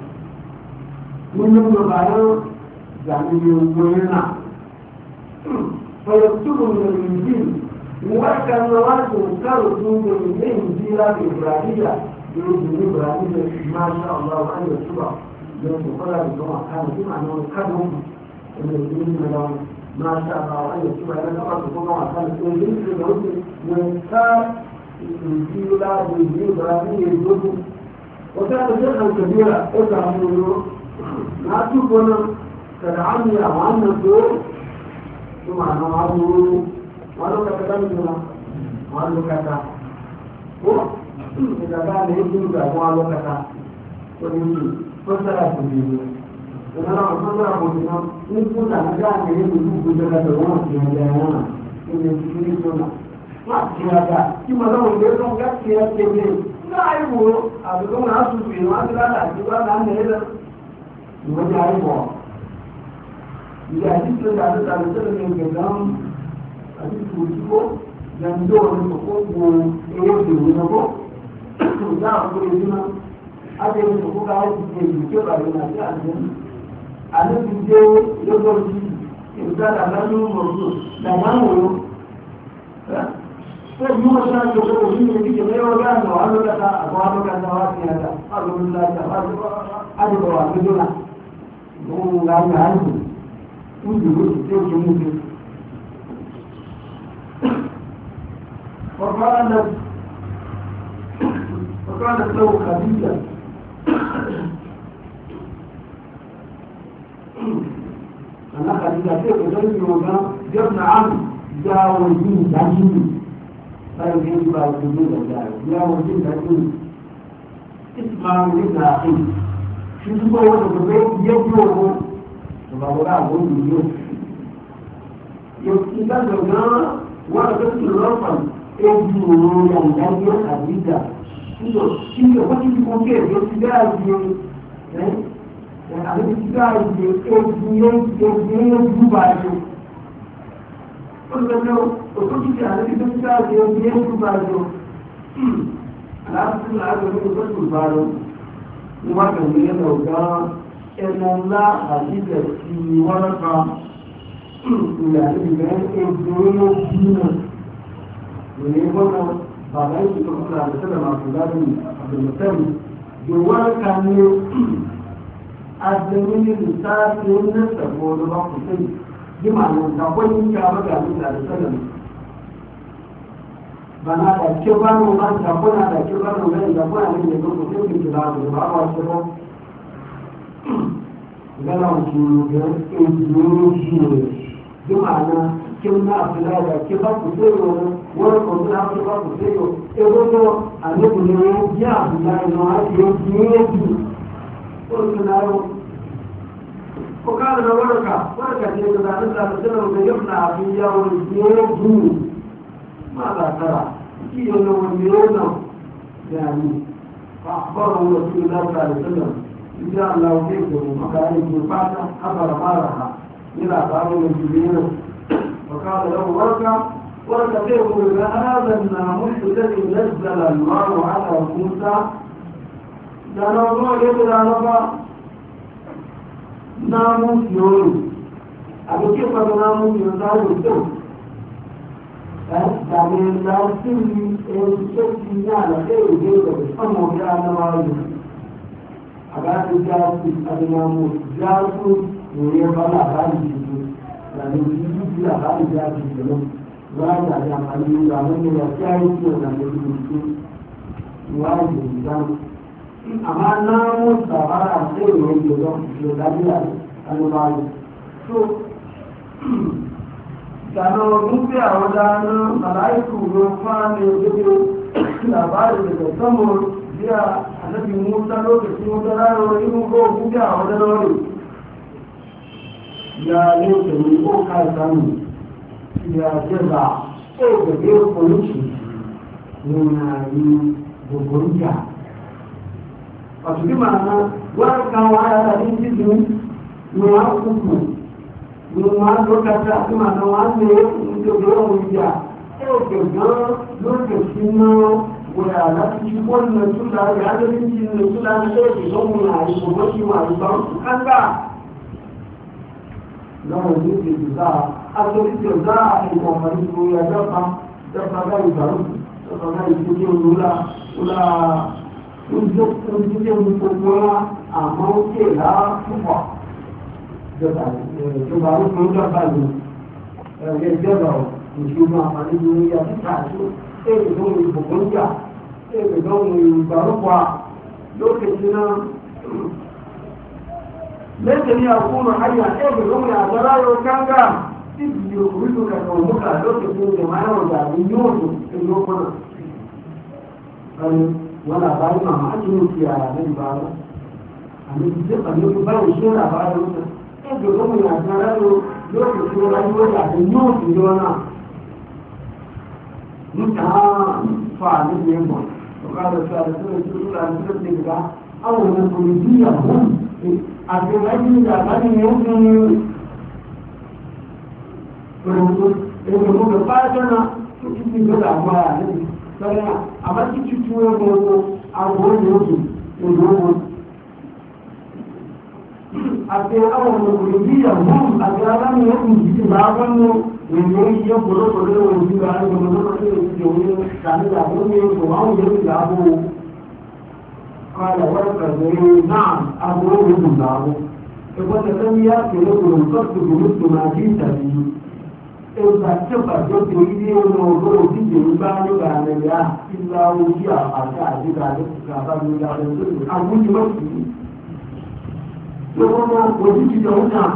S2: nínú ìjọba yóò gbàmìlì ogun ẹ̀nà fọyọ̀ tó lòrò ìdílé وكان واجب كرسول من جيرة إبراهيم يوجد إبراهيم ما شاء الله أن يتبع يوم قال بجمع كان كما أنه كرهم الذين لهم ما شاء الله أن يتبع لنا أرض بجمع كان يوجد يوجد وكان جيرة إبراهيم يوجد وكان شيخا كبيرا إبراهيم ما تكون كدعمي أمام الدور ثم أنا معه walau kata-kata cuma walau kata kita kan itu juga walau kata ini pasal begini karena pasal begini ini pun tak ada yang itu juga ada orang yang ada ini cuma masih ada cuma orang dia orang kat dia ini nggak ibu ada orang asal itu ada juga ada ada cuma dia ibu jadi itu ada yang kita àti ìfòsíkó jẹ́ndó oníṣòkó owó ìwé lọ́wọ́ ìjà àkókò ìdúná àti ìṣòkó ká ó ti ṣe ìlú tí ó bá yọ àti àjẹ́ àti ti dé lọ́gbọ́n sí ìgbàdà lọ́nà mọ̀ọ́sọ̀ dàgbà wòó tó yí wọ́n ṣáà jọ pé òní ní ìdíje mẹ́rọ bí àná wà lọ́kàtà àwọn alọ́kàtà wá sí ẹ̀dà alọ́kàtà àdìbọ̀ àgbẹ̀dọ́là òun là ń yà á lò ń dìbò sí tí ó ṣe mú mi. وقالت له خديجة أنا خديجة كيف تجد وجاء جبنا عم جاوزين دجين لا يجب أن يجب جاوزين دجين اسمع من ابن أخي شو تقول وجبت يجوه وبقول أقول يجوه يبقى جاء ورقة الرقم ebi òun yàgbáyé àdìgbà kí ni wọ́n ti kọ́ kí èdè ti dáàbò àbí ti dáàbò ebi ebi bàjọ́ olùdókòwò òtútù àti ti dáàbò ebi bàjọ́ aláàbò àgbẹ̀ ní ìgbésùn bàjọ́ ní wọ́n kàn ní ẹ̀rọ gan ẹnu ńlá àdìgbà ti wọ́n lọ́kàn ìyàtọ̀ ìgbẹ́ ebi ebi náà. ويقولنا بعضهم يقولون على سلم عبد المسلم جوار كان أزمين الإنسان ينسى فوضى وقت سيد بمعنى أن تقول إنك أبقى على سلم بنا الكبان ومن تقول على الكبان ومن تقول على من يقول سيد الكبان ومن والشباب قالوا شنو بمعنى كنا أفلادا كبا كسيرو ورقنا كبا كسيرو إبوتو أنكم يا أفلادا نوعات يوكيوكي قلنا له وقال له ورقة تيجا نسأل سنة ويبنى أفيا ويوكيوكي ماذا ترى كي ينويونه يعني فأخبره رسول الله صلى الله عليه وسلم إن شاء الله وكيكم مكانك الفاتح خبر مارها إلى قانون الجبينة وقال له ورقة يقول هذا الناموس الذي نزل الله على موسى كان الله يقول على ناموس يقول أبو كيف هذا ناموس يقول يعني لا تسمي الشيء على خير جيدة بسمه بأن ما يقول أبعاد الجاسوس الناموس جاسوس ويقول أبعاد يعني يجب أن يجب أن وهذا يعني يعمل وسائل ويجب واجب أما ناموس تبارك خير ويجب أن يجب كانوا نبي أودانا ملايكو روفان يجب labarin da samur biya annabi Musa lokacin wata rana wani mun ko buga a wani wani ya ne da ni ko ka sani ya jira ko da ke police ne na yi gurgurja a cikin ma'ana wani kan waya da din cikin ne ya kuku ne ma lokacin a cikin ma'ana wani ne da yawan wuya ko ke ga lokacin na waya na cikin wannan suna da adalin cikin suna da ke don mu na yi kuma shi ma yi ba su kanga na wani ke za a asali ke za a yi kwamfani ko ya dafa ga yi faru dafa ga yi cikin lula cikin mutuwa amma ke la tufa dafa tubaru ko dafa ne ya jaba shi ma amfani da ya fita su sai da don yi bukunta sai da don yi barukwa lokacin nan laifin ya kuma hanya ɗaya da zama ya zara yau kanga ibi yi kudu da kaunuka lokacin da ma yawon da abin yi wasu in lokuna wala bayan mama ake nufi a nan ba ba a nufi zai a nufi bayan shi yana ba da wuta ɗaya da zama ya zara yau lokacin rayuwar da abin yi wasu yi wana mutane fa'alin ne ba وقال تعالى سورة الأنفال أو نقوليهم أتمنى أن يكون يقولون فاتنا تكتب بلا أموال أما تكتب يقولون أقول يقولون أتمنى أو نقوليهم أتمنى يكون جبابا Ini yang perlu juga benar-benar ini kami dah ini semua ini dah kalau orang kerja nak abu itu dah. Sebab kami ya kalau untuk dulu mengaji tadi, baca baca ini orang di jumlah juga ya, ilah usia ada juga ada juga itu. Aku cuma ini. Sebab posisi jauhnya,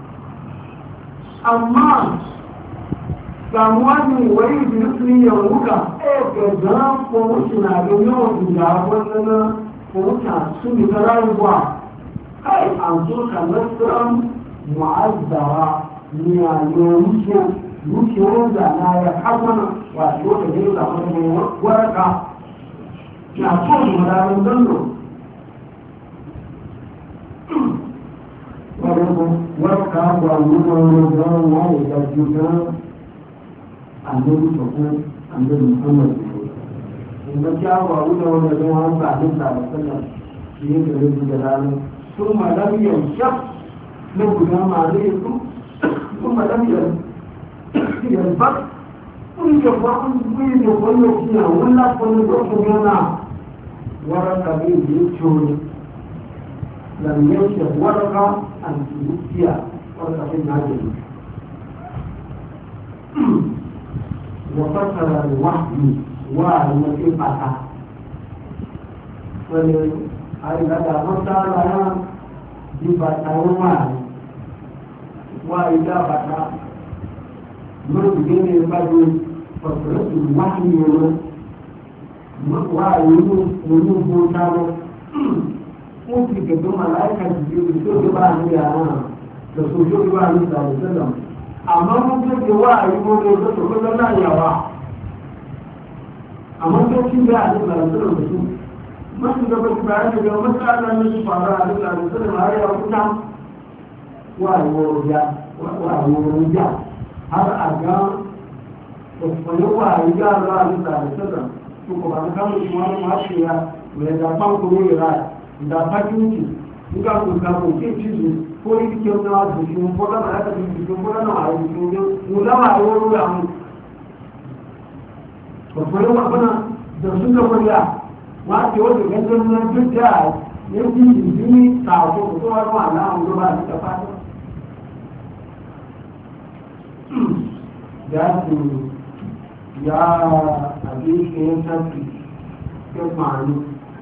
S2: amma samuwani wai bilisni ya wuka ga zan kowace na ga yawan da wannan kowace su ne ta rayuwa kai an so ka nasiran mu'azzara ni a wuce wanda na ya hasana wato da ne da wani waraka na so mu da dando waraka ba mu da wani da junan annabi sako annabi Muhammad inda kyawa wuta wanda don wani sa'adun da sallar shi yake rubu da ranar sun malamiyar shaf na guda mare su sun malamiyar yarbar sun yi kwakwan zuwi da kwallo suna wula kwallo dokun yana waraka ne da ya ciwo lamiyar shaf waraka an turukiya waraka ne na jiri وفسر الوحي والمكفة فإذا فسر بفتاوى وإذا فتى من بين البدو فسرت الوحي وينوب تارو ممكن كتب ملائكة تجيب بعض رسول الله صلى الله عليه وسلم amma mun ce wa yi ko da su ko da yawa amma to kin ga da rasul da su mun ga ba ba da ga masala ne su fara da rasul da har ya kuta wa ya har aga to ko wa yi ga da rasul to ko ba ka mu kuma ma shi ya me da pan ko ne ra da fakinki ga ku ka ko ke ci ko yi ke na da shi ko da ba ta yi ko da na ai ko mu da ma wani ya mu ko ko ma bana da sun ga ko ya wa ke wani gangan na dukka ne ji ta ko ko ma na mu ba ta fata da su ya abi ke tafi ke ma'ani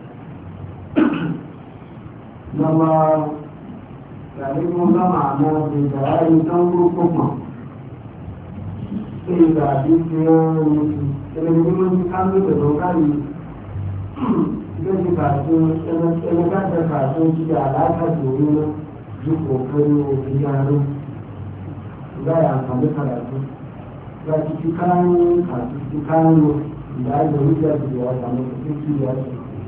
S2: nama dari mula mana dari tahu kuma tidak dikira ini kami berdokari zai kasu ɗanakanta kasuwanci da alaƙa domin ji ƙoƙari wajen yaro za a yi amfani karatu za ki fi kayan kasu fi kayan da ake hujja da ya samu kusurci da ya ce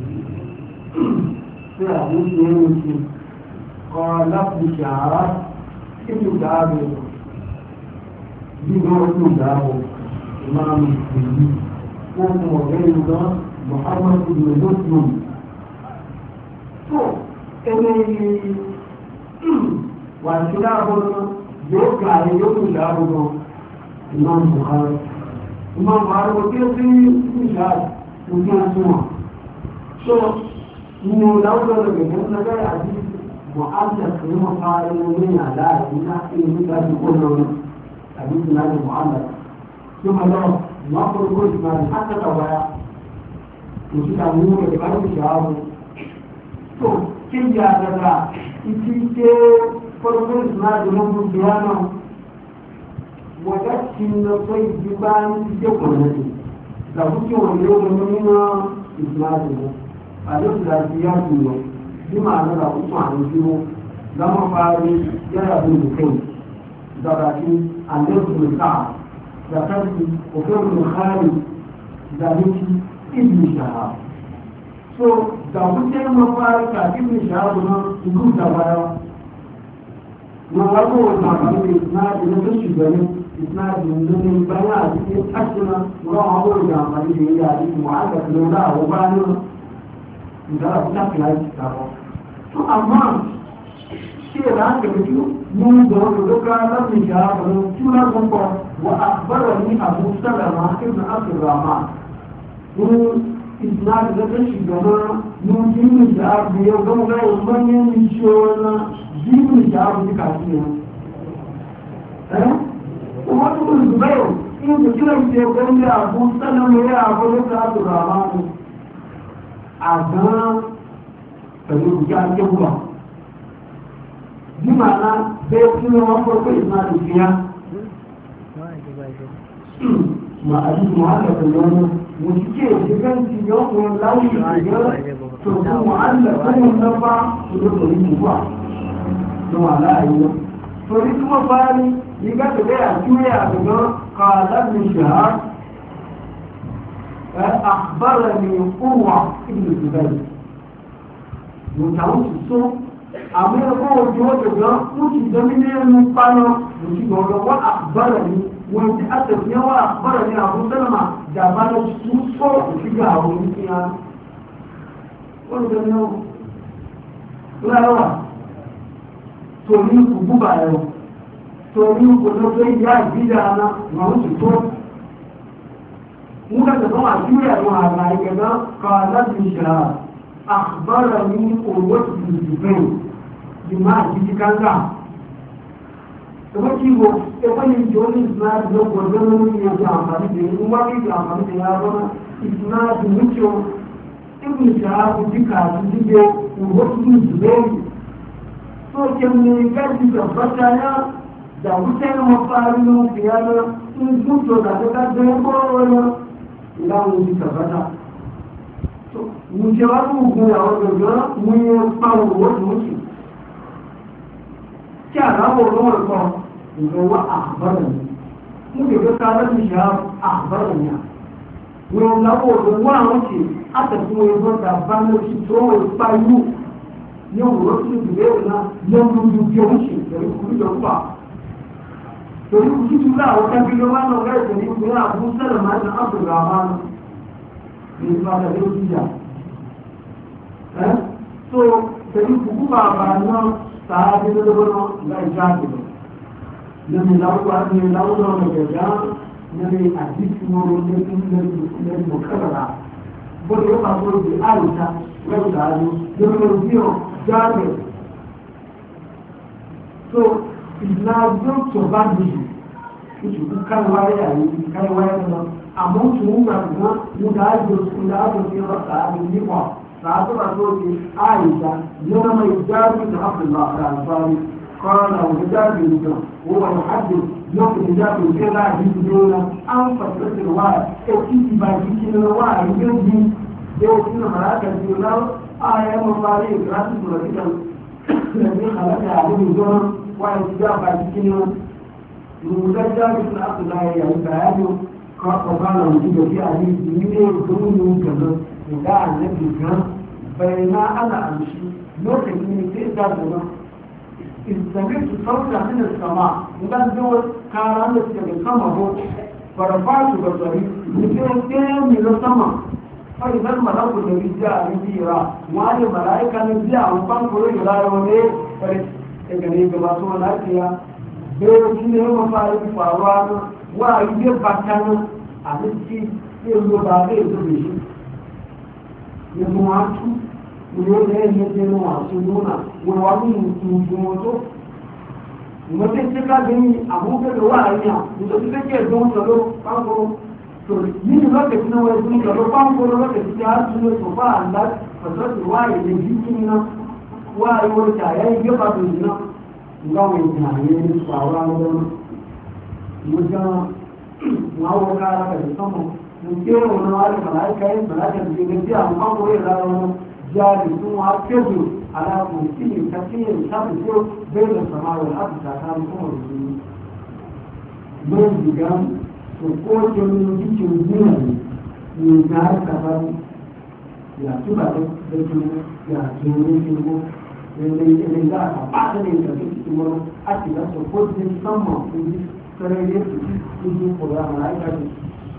S2: sai a hutu ya wuce ƙwalaf da shahara cikin da abu biyu wasu da abu imamu kuri ko kuma gani ga محمد بن مسلم والكلاب يوقع يوم الأرض إمام بخاري إمام بخاري وكيف في مشاهد وكيف سمع إنه لو لم يكن لك عزيز معلق لمقارن من على إنه لا يكون حديث هذا معلق ثم لو نقل كل ما حتى تبايع to shi da mu da ba ku shawo to kin ya daga iti ke farkon suna da mun biyana wadatin na sai diban ke kwanne da kuke wani yau da mun na islamu a da lafiya ne bi ma na da kuma an jiro zama fari ya rabu da kai da baki annabi musa da kanki ko kuma khali da miki ibn shahab so da wuce mafarka ibn shahab na su da baya na wato wata kamar isnadi na sun shugani isnadi na ne bayan a cikin ashina na hawo da amfani da ya yi mu'adda da da a wani da a ta fi haiti ta ba to amma shi da haka da su mun da wani duka na ibn shahab na tuna kuma wa akhbarani abu salama ibn abdurrahman isnad da ta shugaba mun jini da abu yau gama ga manyan mishiyoyi jini da abu duka su ne kuma tukun zubayo in ku kiran ce gwani da abu sannan mai abu da ta abu ramanu a gan tare ku ja ake kuma bi ma'ana bai kuma wani farko isnad da fiya ma'aji mu'allaka wani وشكيه جبنتي يوم لو يجب تكون معلق كل النفع تدخل النفع نوع لا أيضا فريق مفاري يقول لها كوية أبدا قال ابن شهاب أخبرني قوة ابن الزبير متعوش السوق أمير قوة جوة وشي زميني المقالة وشي جوة وأخبرني وانت أتت يوا أخبرني أبو سلمة دابانا سوسو وشجع ونسيا قلت له لا لا تولي كبوبا يو تولي كبوبا يا جيدانا ما هو سوسو مودا تسمع جوريا وهذا كذا قالت مشاهد أخبرني قوة الزبين بما جيت كذا kuma kiwo ya wani joni isnadi na gwargwaron ya ji amfani da yi kuma bai ji amfani da ya zama isnadi mucho ibn shahabu duka su jibe wasu zuberi so ke mai gaji tabbata ya da wutar mafari na fiyana in zuto da ta gaji ya kowane ila wuce tabbata wuce wani hukun ya wadda mun yi faru wasu wuce kí àdáwọ̀ lọ́wọ́ ẹ̀kọ́ ìgbẹ̀wọ́ àbárẹ̀ ní mú kèké ká lẹ́nu ṣe àbárẹ̀ ní à wọ́n láwọ̀ òwò àwọn ṣe àtẹ̀kùn ẹgbọ́n ta bá lóṣù tó wọ́n pa inú ní òwúrọ̀ tó ti bẹ̀rẹ̀ náà lọ́dún ju bí ó ń ṣe pẹ̀lú kúrúdọ̀ pa torí kúrúdù láwọn tẹ́bí ló máa ń lọ rẹ̀ ní ìpínlẹ̀ àbúrú sẹ́lẹ̀ máa ń ná àbúrò àmánu ní ìpínlẹ̀ ló ti jà so pẹ̀lú kúkú bàbá náà sahabi da zama ga ijabi na mai lauwa ne lauwa mai gaga na mai hadisi wurin da mukarrara wanda ya faso da aisha yau da hannu da mai biyo jami so ina zai to ba da shi shi kan waye yayi kai waye da amma su mun ga mu da ajiye su da ajiye ba sahabi ne ba فأعتبر صوتي عائشة يوم يجابي عبد الله الأنصاري قال وجابي هو يحدث يوم يجابي كذا يجدون أنفس الرواية اكتب باكيك الرواية يجدي yau suna malakar juna a ya mafari da gratis political da ne halaka a cikin zuwa wani shiga ba cikin yau rubutar jami'in suna aka zai yayi bayani kwana mutu da fi a yi ne domin gazan da annabi gan bai na ana amshi lokacin ne sai ta zama استمرت صوتا من السماء وقال دول كان عندك السماء هو فرفعت بصري لكن من السماء فإذا الملك الذي جاء يجيرا وعلى الملائكة الذي جاء وقال إلى يومه فإذا كما سوى ناتيا بيوتين يوم فارق فاروانا وعيد بطانا أنتي يلو باقي يدريش يمواتو wọ́n lè ní ẹnu àṣìlúnà wọ́n wá ní ìtùntùn tó wọ́n tẹ́ tí ká gẹ́ni àmúkẹ́lẹ̀ wà àríyàn nítorí pé jẹ́ ẹ̀dọ́ ń sọ̀rọ̀ pánkóró tó nínú lọ́kẹ̀ tí wọ́n ẹ̀dọ́ ń sọ̀rọ̀ pánkóró lọ́kẹ̀ tí a tún lè sọ fà àlá pàtàkì wà ilẹ̀ jíjí iná wà ìwọ̀n tí àyà ìgbé pàtó ìná ìgbàwọ̀ ìgbà àyè ní àwọn ọmọdé mo jẹ́ wọn wọ́n kára kẹ̀lẹ̀ sọ́mọ̀ mo jẹ́ wọn wá lè màláìka جالسون وكذوا على كرسي كثير تبصر بين السماء والارض تكامل الدنيا من جام سقوط من جيش الدنيا من نار كفر يا تبع الدنيا يا جنود اللي ذاك بعد من كذا تمر أكيد سقوط من السماء في سرير في القرآن لا يكذب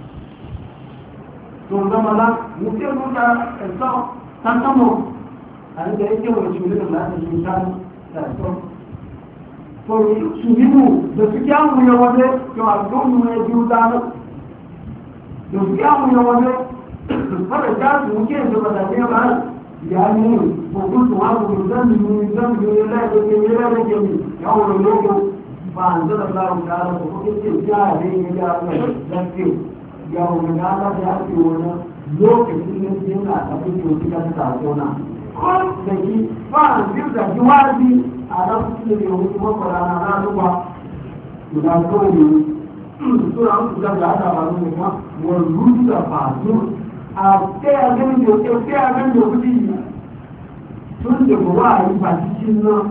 S2: ثم لا يمكن أن san samu a da yake wa shulun da ta shi san da to su bibu da su kyamu ya waje to a gonnu ne biyu da na da su kyamu ya waje fara da su muke da ba da ne ba ya ni ko ku to ha ku zan ni la da ke ne la da ke ni ya wo logo ba an da Allah ta ala ko ke ya ne ya da ke ya wo ga da ya ke wona lokacin da yana da fito cikin sakona ko da ki ba zai da jiwaji a rafi da yau kuma korana na ruwa da ko ne sura an da da da ba ne ma wannan da ba su a kai ga ne ko kai ga ne kudi tun da ba yi ba cikin nan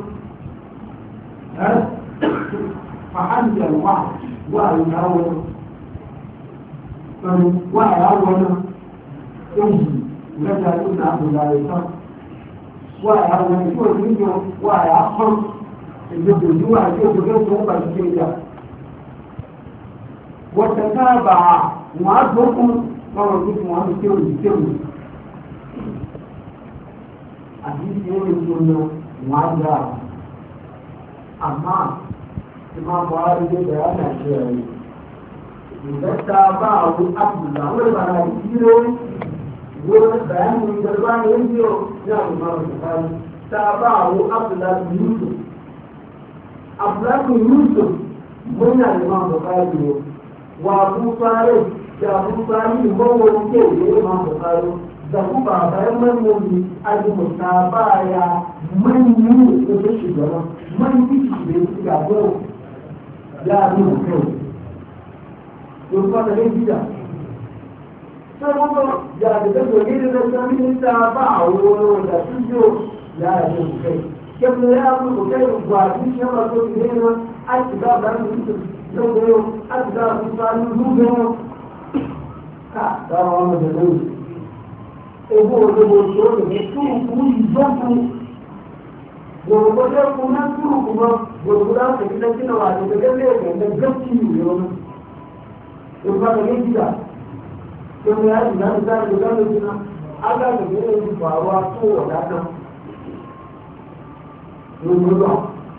S2: fa an da wa yawo wa yawo èyí lẹ́jà tó ní àbúrò àìsàn wà àwọn ìlú òníjọ wà àkọ́n ìgbèdè ní wà ní òkúté tó ń pàdé kéjà wọ́n tẹ̀ka bà wọ́n á gbókun lọ́rọ̀ tó fún wọn ní kéwì àti ìṣe é lè tó lọ wọ́n á gbà àmọ́ ìmọ̀ àbọ̀ àrídé bẹ̀rẹ̀ àti ẹ̀rí ìgbẹ́ta bá àwọn àbùdá wọ́n lè bàrà ìdílé wurin bayanin garba ne yanzu ya umaru bukari ta ba wa abdullahi yusuf muna imam bukari ne wa abu fare da abu fare ne mawar ke da imam bukari da ku ba bayan manyan ajimu ta ba ya manyan da su shugaba man ciki da su gabo ya nuna kai yau fata ne gida saboda ya da doge da sami ta ba a wurin da su jo ya yi kai kemgbe ya mu kai gwadi shi ma so ne na a ti ga ba mu su no go a ti ga su ba mu du go ka da wa mu da ni e bo so ne tu ku yi zo ku go da ku na tu ku ma go da ke da kina wa da ga ne da gaci ne yo to ba da ni da don ya yi na da da da suna aga da ne yi faruwa to wadatan rubuwa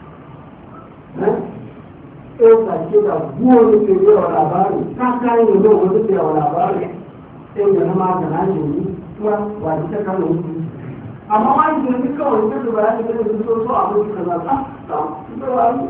S2: ka ce da buwo da ke yi wa labari ka kayi ne da wani ke wa labari sai da na magana ne ni kuma wa ta kano wuce amma wani ke ni kawai ta da bayani da su so a mutu kaza ta wani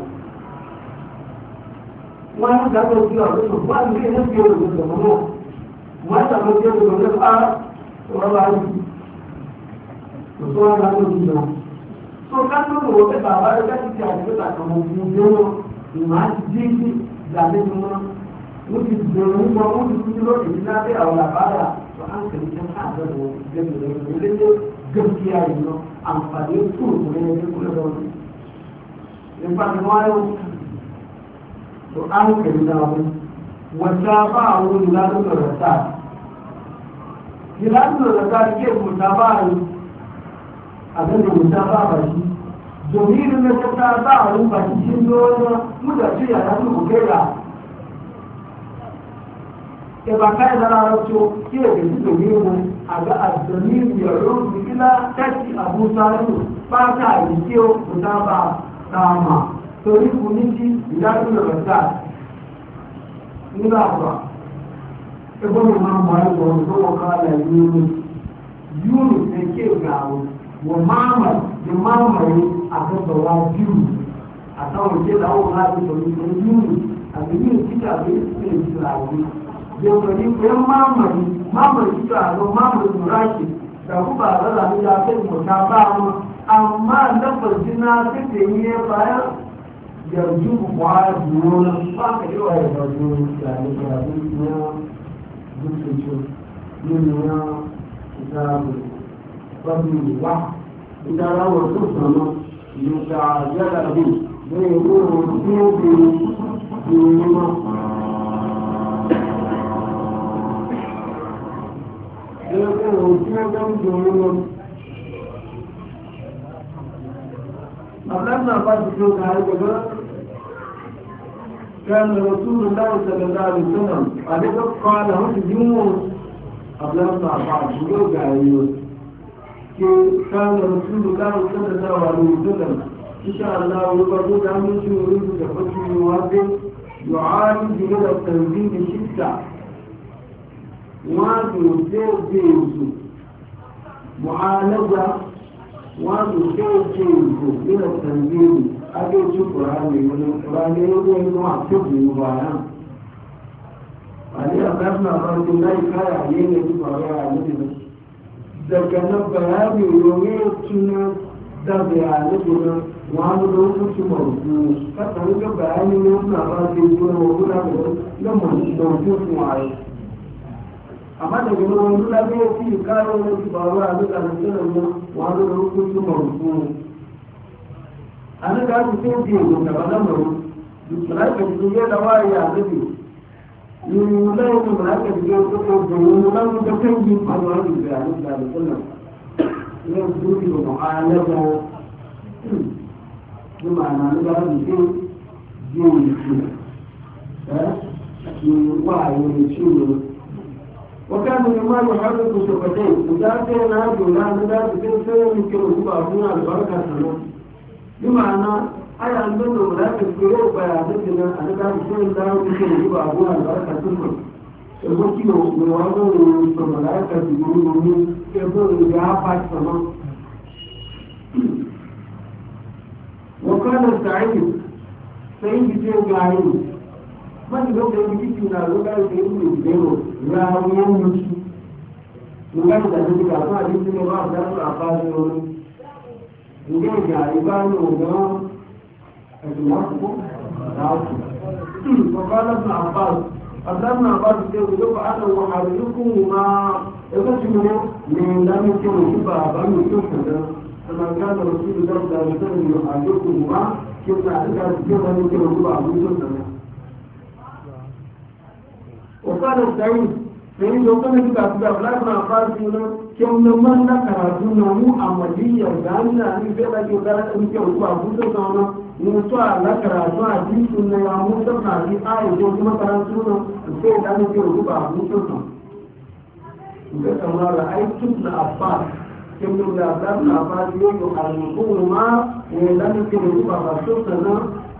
S2: wani da ga kiwa da su wani ne ne ke da mu wata mutum da wani a wani so wani da mu so kan nuna wata baba da kake ta da sakamakon gero ma jiki da ne kuma mutu da mu ba mutu da lokacin na sai a wala fara to an kalli can a ga da gaskiya ne amfani su ne kula da wani in ba da wayo to an kalli da wani wata ba a wani lalun da rasa lalun da rasa ke mutu ba a yi a ganin mutu ba shi domin na ta ba a wani ba cikin zuwa mu da su yara su kuke da e ba kai da rawato ke da su da yego a ga addini ya rubu ila tati abu salihu ba ta yi ke mutu ba sama to ni kuniti lalun da rasa ina ba ebe mu ma ma yi wani zuwa kala yuni da ke gawo wa mamar da mamaye a gaggawa biyu a tsawon ke da awon haɗe da wani yuni a da yin kita da yi suke israeli da wani kuyan mamaye kita a zon mamaye turaki da ku ba da zami ya kai mota ba mu amma lafarci na suke yi bayan yanzu ku kwaya biyu na ba ka yi wa ya faru da ne ya na dukkan yin ya zaɓi babu wa idan rawar su sama yi ga yada abu zai yi wurin su yi ma zai yi wurin su yi أبلغنا بعض الشيوخ هذا كان رسول الله صلى الله عليه وسلم عليه قال هم اليوم أبلغنا بعض الشيوخ كان رسول الله صلى الله عليه وسلم إن شاء الله ويقول عنه شيء يفتح يوافق يعالج من التنظيم الشتى وعنده يوسف معالجة وعنده شيء من التنظيم أجل شكرا من القرآن يقول معصب مبايا عليه أبنى رسول الله كان علينا بطريقة علينا ذكرنا بيابي ويوميتنا دبيانتنا وعنده دوسة مرسول فتنك بياني نبنى رسول الله وقل هذا لما نوجود معي amma daga nan wani labe ya fi kawo wani faruwa a duka da sanar nan wani da hukunci marufu a nan da aka sai biyu da gaba na maru duk malaka da zuwa da waye a zabi yi mulayen da malaka da zuwa da kuma da mulayen da kan yi faruwa da zuwa da da sanar yin zuri da mu'alaka da ma'ana na da su sai biyu su waye da ciwo وكان مما يحرك شفتين وذاتين هذه ولا ذات سير يمكن أن البركة سنة بمعنى أي عندنا ولكن الكيلو بيادتنا أنا قاعد شيء لا يمكن أن البركة سنة الوكيل ويوضع الملائكة يقولون يقولون يعافى السماء وكان السعيد سعيد شيء قاعد man da zai yi ciki na zuwa da yi ne da yau ya hau yan mutu to ga da ni ga ba ni ne ba da su a fara wani ne ga riba ne ga a kuma ko da su ko kana na abbas adanna abbas ce ko ba ana wa harikum ma ega shi ne da ni ce ko ba ba ni to da kuma kana rasulullahi sallallahu alaihi wasallam ya harikum ma ke da aka ce ba ni ce ko ba abu to da وقال السعيد سعيد لو كان يجب أن تبقى بلغنا أفارسينا كم نمان نكراتنا مو عملية وقالنا أني بيضا كيوكالة أني كيوكوا أبوسنا نمتوى نكراتنا جيسنا يا موسى في آية جوكما كراتنا السيد أني كيوكوا أبوسنا وقالت الله رأيت ابن أفار كم نبقى بلغنا أفارسينا يحرمكم ما ويلاني كيوكوا أبوسنا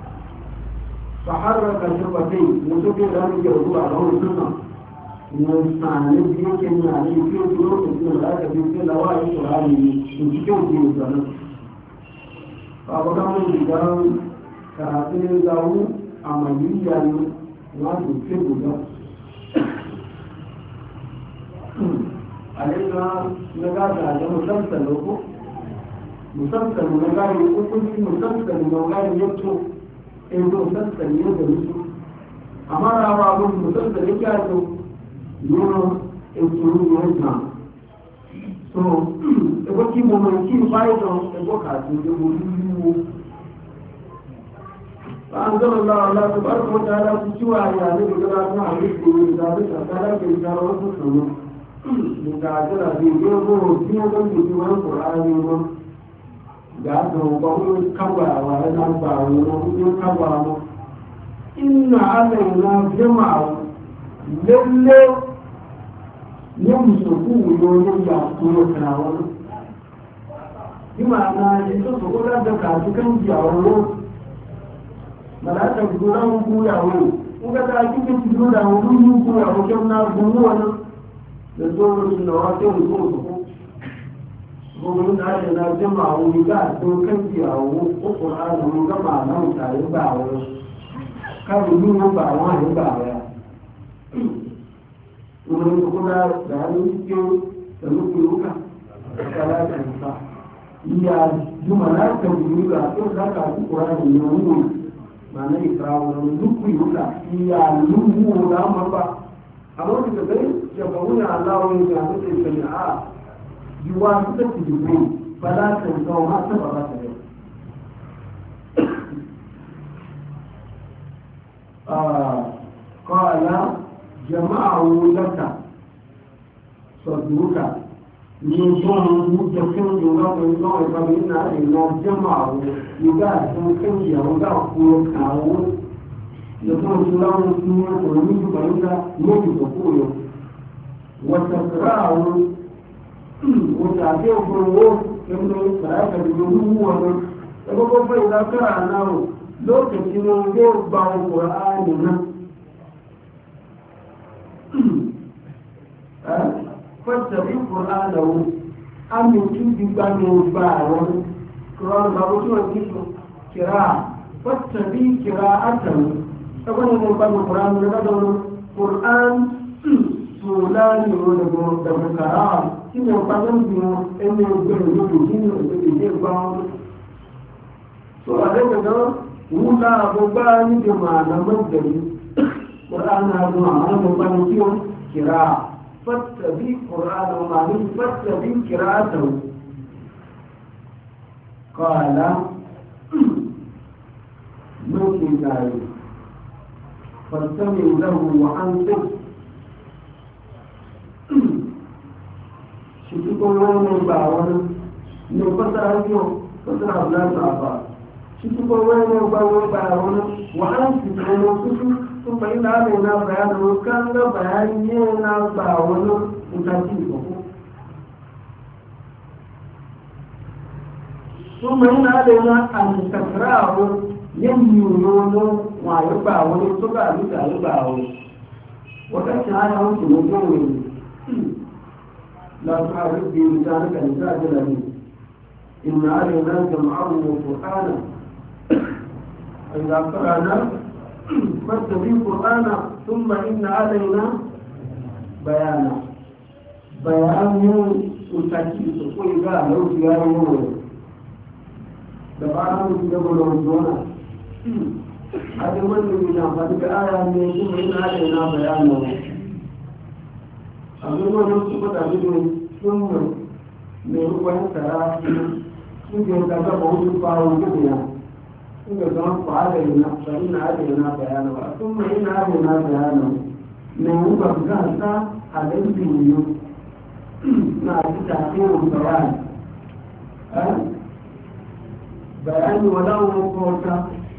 S2: فحرك شفتيه وسكي ذلك يقول على السنة ونستعمل فيه كنا عليه فيه طرق من الآية في لوائح القرآن وسكي فيه السنة فأبقى من الجدام كراتين له عمليا لا تكتب له علينا نقاط على مسلسل مسلسل نقاط يقول مسلسل نقاط يكتب in zo sassan yau da musu amma rawa abin musamman da ya kyato yana ètò ìrìnà so ẹgbẹ́ kí mo mọ̀ kí n bá ìdán ẹgbọ́ kàtó ìdíwò lúlúwo láàrín lọ́wọ́ láti bá tó dá láti tí wà ní àlejò lọ́la fún àwọn ìgbòho ìdájọ́ ìṣàkálá kiri dára ó tó sọ̀rọ̀ nígbà àjọ́lá bí ìgbé ọgbọ́n tí wọ́n tó ń gbèsè wọn kò ráyé wọn ìgbàgbọ́ ọgbọ́n ó kágbà àwọn ẹ̀lágbà àwọn ó kágbà àwọn inna alẹ́ ìlà jẹ́mà lélẹ́ yóò sọ̀kú ìlú olóyè àkúrò kan àwọn bí màá náà yìí tó sọ̀kú ládọ́kà àti kẹ́ǹjì àwọn owó màláta gbogbo láwọn kú ìyàwó wọ́n kẹta akíkẹ́ ti dúró àwọn olóyún kú ìyàwó kẹ́ náà gbogbo wọn lẹ́tọ́ oṣù lọ́wọ́ tó ń kó sọ̀kú gbogbo ní àyè náà jẹ́mà àwọn ìgbà àti kẹ́ǹjì àwọn òkùnrin àwọn olùgbàmà náà tàyè gbà àwọn káàbù ní wọ́n bá àwọn àyíká rẹ̀ wọ́n ní kókó náà dáadé tí ó tẹ̀lú kúrúkà ṣàlàyé àyíká ìyá jùmọ̀ láti tẹ̀lú ìrúkà tó dákà kúkúrá ìyẹn wúwo màá ní ìkra wọn lùkú ìrúkà ìyá lùwú láwọn bá àwọn ti tẹ̀lé ṣẹ̀fọ̀ wọn yà láwọn ìgbà tó ti tẹ̀lé à ìwà tó ti dìbò bàlá tẹ̀lé kan wọn á sábà bá tẹ̀lé. قال جماعه لك صدوك يجون مجفين يوم يوم فبإن إلا جماعه يقال كم يوضع فوقه يقول الله فيه ويجب بينك يجب فوقه وتقرأه وتعطيه فوقه كم يقرأك بجنوه يقول فإذا قرأناه lokacin zai ba wa ƙura'ani nan fattabi ƙura'anahu aminci gbígbá ní ọgbà àwọn ƙura'an ba wọ́n wọ́n kí kira fattabi kira átàrí ẹgbẹ́ ní ọgbà ní ƙura'an ní ọgbà ƙura'an tó láàrin ìwọ̀n daga kara tí wọ́n bá ní ọgbà ẹni ọgbẹ̀rẹ̀ lókè nínú ìgbẹ̀rẹ̀ gbá wọn so àrẹ́gbẹ̀dọ́ wúlá àgbọ̀gbá níbi màálàmọ́ gẹ̀rí ƙùránà àgbọ̀n àwọn ọgbà ní kí wọ́n kìrá fàtàbí ƙùránà màálù fàtàbí kìrá àtàwò kọ́àlá lókè gàrí fàtàbí lẹ́wọ̀ wà á ń tẹ́ ṣùgbọ́n wọ́n gbà wọn ní fàtàrà yóò fàtàrà àbúlá àbá شوفوا وين وباون وأنت تقولوا ثم إن علينا بيان وكان بياننا باون متجيبه ثم إن علينا أن تكراه يميون ويباون تقال يباون وكان هذا هو الموضوع لا تعرف بلسانك لسان الذي إن علينا جمعه وقرآنا إذا قرأنا فاتبع القرآن ثم إن علينا بيانا بيان وتأكيد وإذا لو سيارة دفعنا من قبل وجونا هذا من يجينا فاتك آية من ثم إن علينا بيانا أقول ما نصبت عليهم ثم من هو ينتهى ممكن تتبعوا تبقوا جبنا إذا علينا فإن علينا بيانه ثم إن علينا بيانه من هو بغاسة عليه مع تأخير البيان بيان ولو مقوطة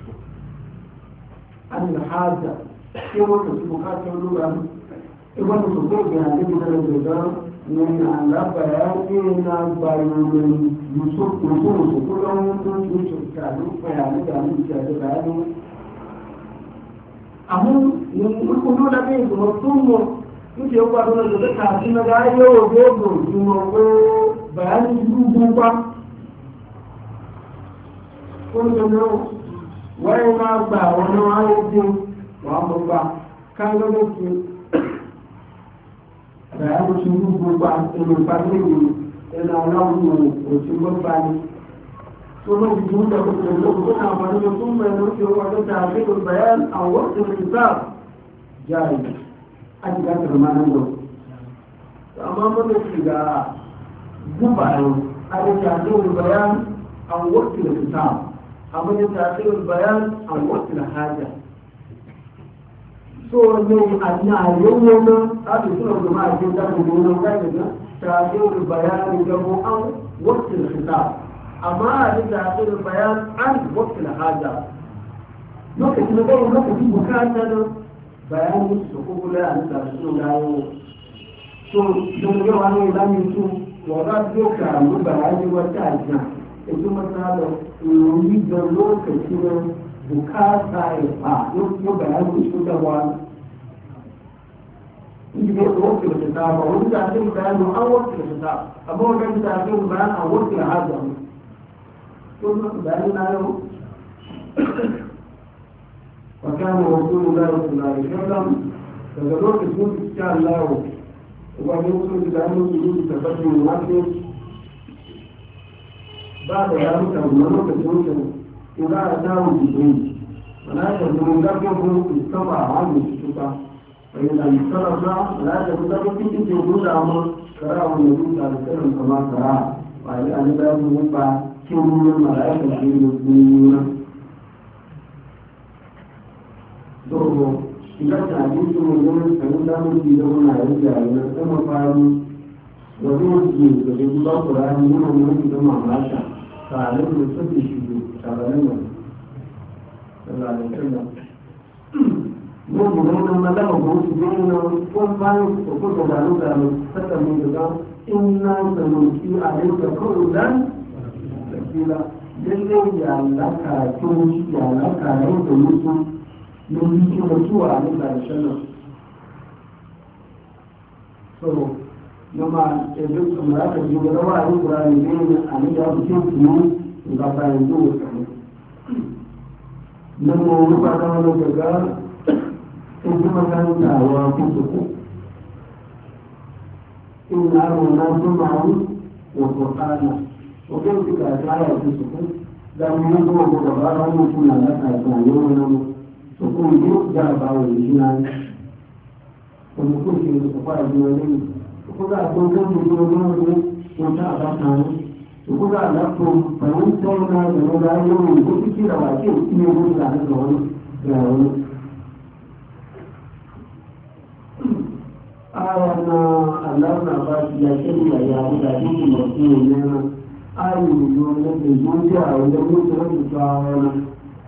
S2: عن الحاجة كيف تسبقات اللغة إذا تصدق بهذه الجزء من أن بياننا بيان يوسف كلهم يوسف كانوا بيان كانوا أهم يقولون لك مفهوم يجي يقولون لك كاتنا جاي وجوده يمو بيان يوسف كلهم وين ما با وين ما يجي وهم با كانوا يجي بيان يوسف با إنه فاضي إن الله وسيم باني ثم يجون لكم عمل ثم ينشر وقت تعقيد البيان أو وقت الحساب جائز أجل ما نقول amma mun shiga dubayin a da tasirin bayan an wakil da kitab amma da tasirin bayan an wakil haja so ne a na yau na a da suna da ma'a jin daɗin da wani gani na tasirin bayan da mu an wakil kitab amma a da tasirin bayan an wakil haja lokacin da gani lokacin bukata na bayanin su ko kula a da suna dawo so don yau an yi zamin su wata doka mu bayani wata ajiya ita mata da yi da lokaci na bukata ya ba yau bayani su da wani inda ya wakil da ta ba wani da ake bayani an wakil da ta amma wani da ake bayani an wakil da hajja to na bayani na yau وكان رسول الله صلى الله عليه وسلم فذلك يقول إن شاء الله وأن يوصل بأنه يجب تفتح المناسب بعد ذلك المنوك يوصل إذا أتاه جبريل فلا تكون لك يقول استطع عنه الشفاء فإذا انصرف لا تكون لك في وجود أمر كراه النبي صلى الله عليه وسلم كما كراه وعلى أن لا يبقى كل من الملائكة في المسلمين dogo idan ta ji su ne don sanin damar ji da wani yayin da ya sama fari wani ji da ji ba ku rani yana wani da mamaka tare da su ke shi tabarin nan sallallahu alaihi wasallam mun da nan ma da mu su ne na ko bayan ko ko da nan da saka mu da inna sanuki alayka qawlan sakila lalle ya laka tun ya laka yau da mutum mun yi mutuwa a nan da shannan so nama yanzu kuma aka ji ga rawa a Qur'ani ne a nan da ake yi ga bayan zuwa kan nan mu ba da wani daga in ji magana wa ku in na rona juma'u wa Qur'ana wa kan ka ta ya ku da mu yi zuwa da ba mu kuna da ta yau nan sukun yi jarabawa da jina ne wanda kun ke da kwakwara jina ne su za a kun kan da jina ne wata a bata ne su za a lafi fahimtar na da na rayuwa ne ko suke da wake iya gudu da haka wani ga wani aya na allah na ba shi ya shirya ya wuta cikin masu yin nema ayi ne wanda ke zuciya a wajen mutu wani tsawa wani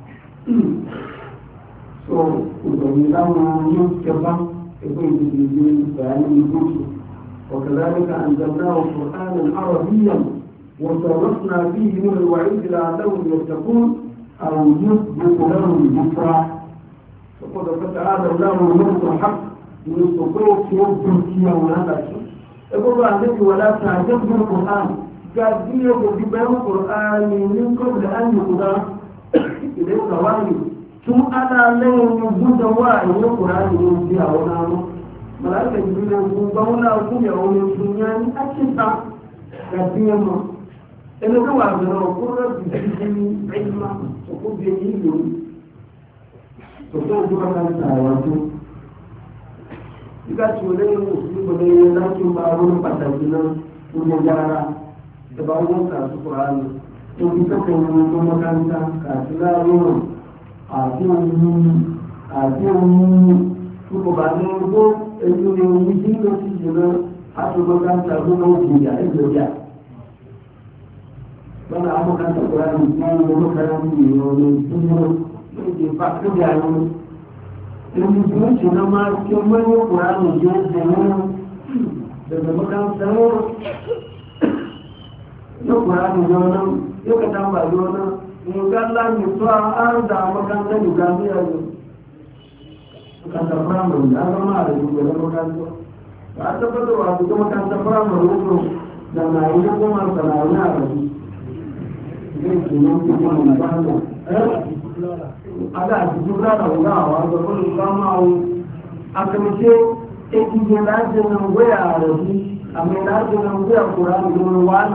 S2: so وإذا يكتب يكون بيان الوجود وكذلك أنزلناه قرآنا عربيا وصرفنا فيه من الوعيد لعلهم يتقون أو يثبت لهم ذكرى فقد فتعالى الله الملك الحق يستطيع يوجد فيها وهذا الشيء يقول النبي ولا تعجب بالقرآن قال فيه بيان القرآن من قبل أن يقضى إليك وحي tun ana layin buɗe wa yi ƙurani ne biya wani abu malaka jibi ne ku zauna ku ya wani tunya ni a cinta ga biyan ma ina ga wa ga rawa ko rabbi jibi ilma to ku biya ilimi to ko ku kan ta wato ika ci wani mu su ba da yin lakin ba wani pataki nan ku ne gara da ba wani ka su ƙurani to ku ta kan yi makaranta ka tilawo àti ohun tukọ̀bà ní ọgbọ́ ẹjú ní ohun tí ó ti jùlọ àtúgbọ́kántà gbọ́nà òkèèyà ẹgbẹ̀rẹ̀ lọ́nà àmọ́kántà kọ́ra ní ìpínlẹ̀ olókàrà ní ìrọ̀lẹ́ ìpínlẹ̀ lóde pàtàkì àwọn ẹni tí ó ṣe náà máa kí ọmọ ní ọkùnrin àmì jẹ́ ẹgbẹ̀rẹ̀ bẹ̀rẹ̀ mọ́kántà lọ́kùnrin àmì jọ náà yóò kẹta ń bà jọ náà Uganda ni tuwa an da makaranta Uganda ne makaranta firamare da an zama da shugaban makaranta ba a tabbatar wa su makaranta firamare wato da na yi na kuma sana'o'i a rasu zai ke nan ke kuma makaranta a da su jura da wuga a wasu kudin kama a karshe ekike lajin nan goya a rasu a mai lajin nan goya kura da gudun wani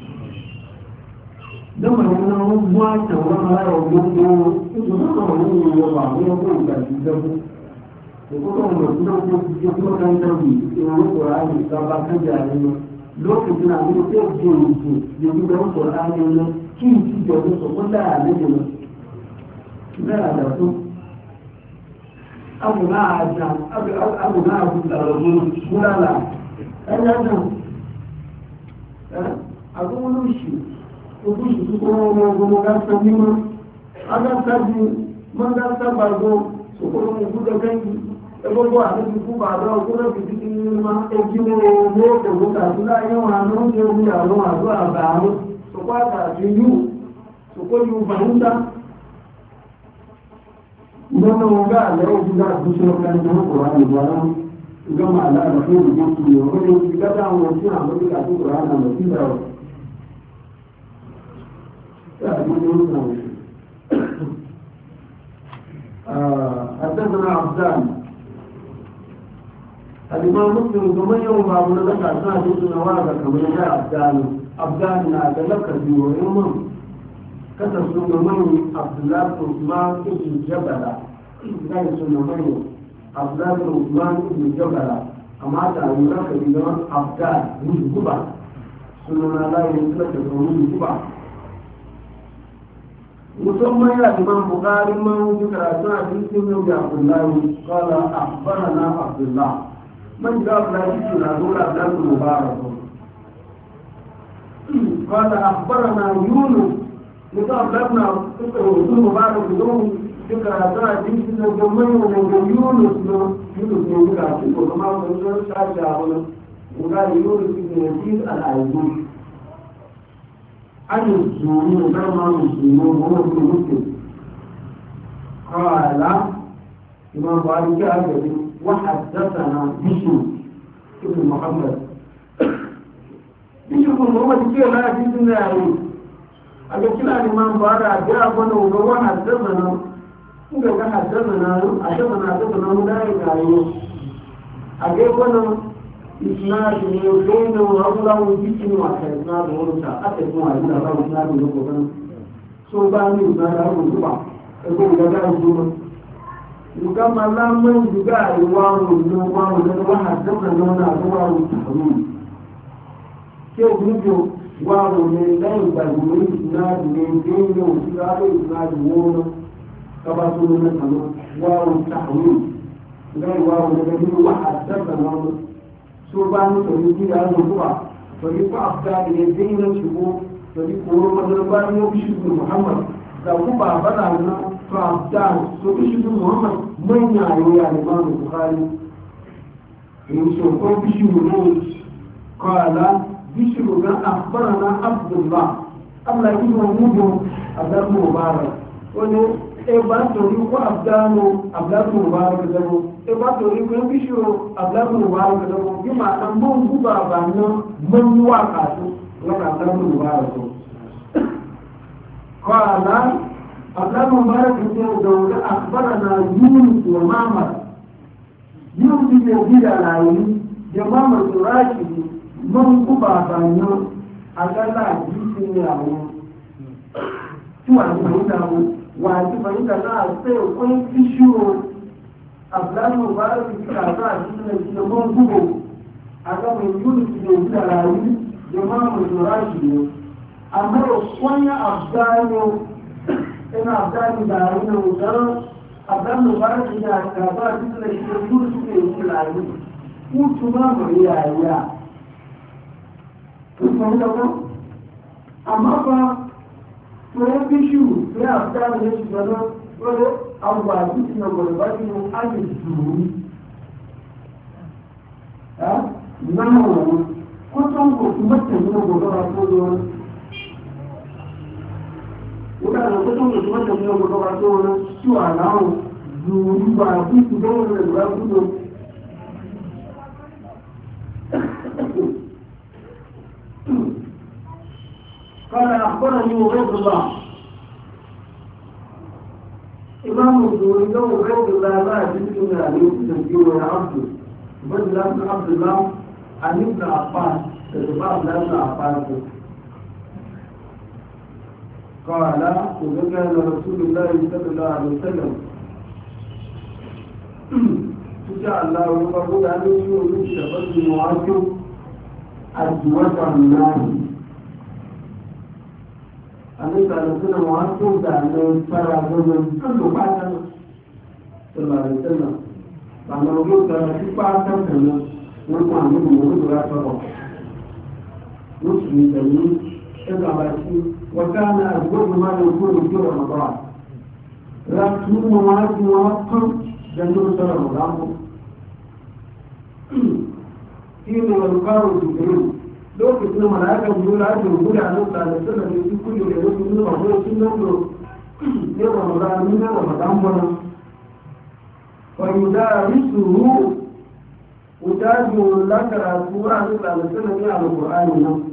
S2: dama yana rubuwa ta wani rayuwa gudu su zama wani yawa wani yawa ga shi dabu da kuma mutum da ke kuma kan tarbi in wani ƙorani ga ba kan jami'a lokacin da wani sai ke yi da yi da ƙorani ne kin ci da wani su kula a nake ne na da su abu na a jan abu na a kusa da wani kulala ɗan yanzu a kuma lushi ko lushi su kuma wani goma gasa nima a gasa ji man gasa bargo su kuma mu buɗe kanki gbogbo àti fún bàbá ọkùnrin fìdí kí ní máa ẹjí ní owó ògùn tàbí láyé wọn àná ń jẹ́ orí àwọn àdó àbà àwọn sọpọ́ àtàkì yíò sọpọ́ yíò fàúntà ìgbọ́nà ọgá àlẹ́ òjúdá àtúnṣe ọkà ní ọkọ̀ àìgbàrá ìgbọ́mà aláàrẹ̀ fún ìgbé kí ní ọkọ̀ ní ìgbádá àwọn tí àwọn ọdún àti ọkọ̀ àìgbàrá sí ìbẹ̀rẹ̀ حدثنا عبدان الإمام مسلم كما يوم أبو لك عشان جزء نوازا كما جاء أبدان نادلك بيوم كتب سنمني عبد الله بن عثمان بن جبل لا سنمني عبد الله بن عثمان بن جبل أما تعلمك بيوم أبدان من جبل سننا لا يملك من جبل musamman ya imam bukari man wuce karatu a cikin yau da abdullahi kala akhbarana abdullah man ga abdullahi shi na dole abdullahi mubarak kala akhbarana yunus ne ga abdullahi mubarak don shi karatu a cikin yau da man yunus ne ga shi ko kuma sun shafi a wani ga yunus ne yazid al-ayyubi عن الزوري وبرمى المسلمين وهو ابن مسلم قال إمام بارك أجل وحدثنا بشر ابن محمد بشر بن محمد كيف لا يجوز عليه أجل كلا الإمام بارك جاء بنا وحدثنا وقال حدثنا مدارك عليه أجل بنا إسناد يوكين وأولى وجيكين وحكا إسناد ورسا أتكوا عجل الله إسناد ورسا سوباني إسناد ورسا يقول لك أجل يقام الله من جداء الوان والنوان والنوان حدثنا لنا أدوار التحريم كيف نجو وارو من لا يبالغون إسناد من دين وإسناد إسناد ورسا كما سنة وارو التحريم لا وارو من وحدثنا tó bá ní pẹ̀lú bí i àwọn òkúwà pẹ̀lú fún àfíà ilẹ̀ tí ìrìn ṣùgbọ́ pẹ̀lú kòrò mọ́lẹ́bá ní ó bíṣùgbù Muhammad dàkú bá bára ní fún àfíà tó bíṣùgbù Muhammad mọ́nyà àyè àlèmánu Bukhari èyí ṣòkó bíṣùgbù ní kọ́ọ̀lá bíṣùgbù gan àfọ́nà ná Abdullah abúlé ìwọ̀n múdò abdul Mubarak ó ní ẹgbà torí kó àbdánù abdul Mubarak zabo ẹgbà torí kó bíṣùgbù abdul Mubarak zabo bí ma ɗan mun guba ba nan mun yi wa kasu wata abdul Mubarak zo kọ́ọ̀lá abdul Mubarak zai zaune akbarana Yunus wa Mamar Yunus ne gida rayu da Mamar Turaki mun guba ba nan a ƙasa jikin yawon tí wà ní fahimta mu wà ní fahimta náà sai kun fi shiro abdullahi ba da fi kasa a cikin da shi mun gubo a ga mai yunus da yi da rayu da ma mu zura shi ne amma da kwanya abdullahi ina abdullahi da rayu na wutar abdullahi ba da fi kasa a cikin da shi yunus da yi da rayu kutu ma mu yaya kun fahimta ko amma ba wọ́n fi ṣùgbù ní àfíàmì ní ṣùgbọ́n wọ́n àwọn àdúgbò náà gbọ́dọ̀ bá nínú àyè dùrú náà wọ́n kó tó ń kò fún mọ́tẹ̀ nínú gbọ́dọ̀ bá tó lọ wọ́n dára kó tó ń kò fún mọ́tẹ̀ nínú gbọ́dọ̀ bá tó lọ sí wà láwọn dùrú bá àdúgbò tó ń rẹ̀ lọ́wọ́ gbọ́dọ̀ قال أخبرني عبيد الله إمام الزهري عبيد الله لا يجوز من عليه تسجيل يا عبد عبيد الله بن عبد الله عن ابن عباس تتبع ابن عباس قال وذكر رسول الله صلى الله عليه وسلم insha Allah wani farko da hannun shi wani da farko mawakin ajiwatan nari a nan da suna mawakin da nan fara gudun kan da fatan sallallahu sallam ba na wajen da shi fatan da nan wani kwanin da wani da ya fara musulmi da yi ɗaga baki wata na ajiwatan ma da kuma da ramadan rasu mawakin mawakin جنون سنة مدامه إن والقار الجبريل لو كتنا ملاك وجود عجل وجود عن نقطة على السنة في كل يوم من مهوة سنة يوم رمضان منا رمضان بنا ويدارسه وتاجه لك رسول عن نقطة على السنة على القرآن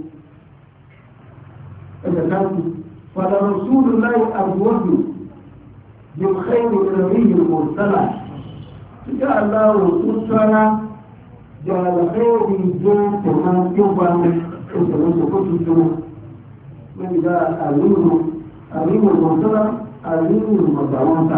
S2: إذا كانت فلرسول الله أبوه بالخير النبي المرسلة إن شاء الله رسولنا جعل خير الجن كما يبان وسلم كتبنا من جاء أمين المرسلة أمين المدعوة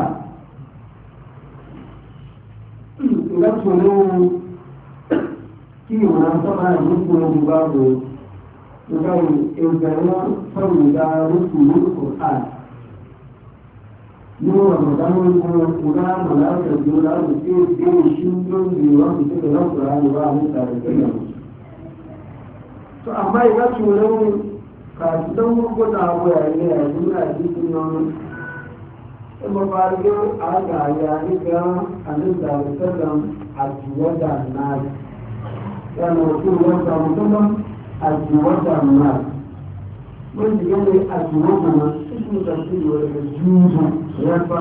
S2: إذا سنوا في مناسبة يكون ببابه يقول إذا فإذا رسول القرآن yóò rọ̀mọ̀dánwó ìkúrá màláàkà tí ó láti tí ó gbé iṣu tó ń bí wọ́n ti tẹ́lẹ̀ lọ́pùrá ní wá ní ìtàrí tẹ́lẹ̀ mọ̀. tó àmá ìgbàtí olóòrùn kàtí tó ń gbogbo náà wọ ẹ̀yẹ ẹ̀dúnlá ìdíkù náà ó mọ̀ bá rí àgbà àyà nígbà àníìtàrí tẹ́lẹ̀ àjùwọ́dà náà yàrá òkú wọ́n sàmù tó mọ́ àjùwọ́dà náà wọ́n ti gẹ́gẹ́ àjùwọ́dà náà اسم تفسير والجوز يرفع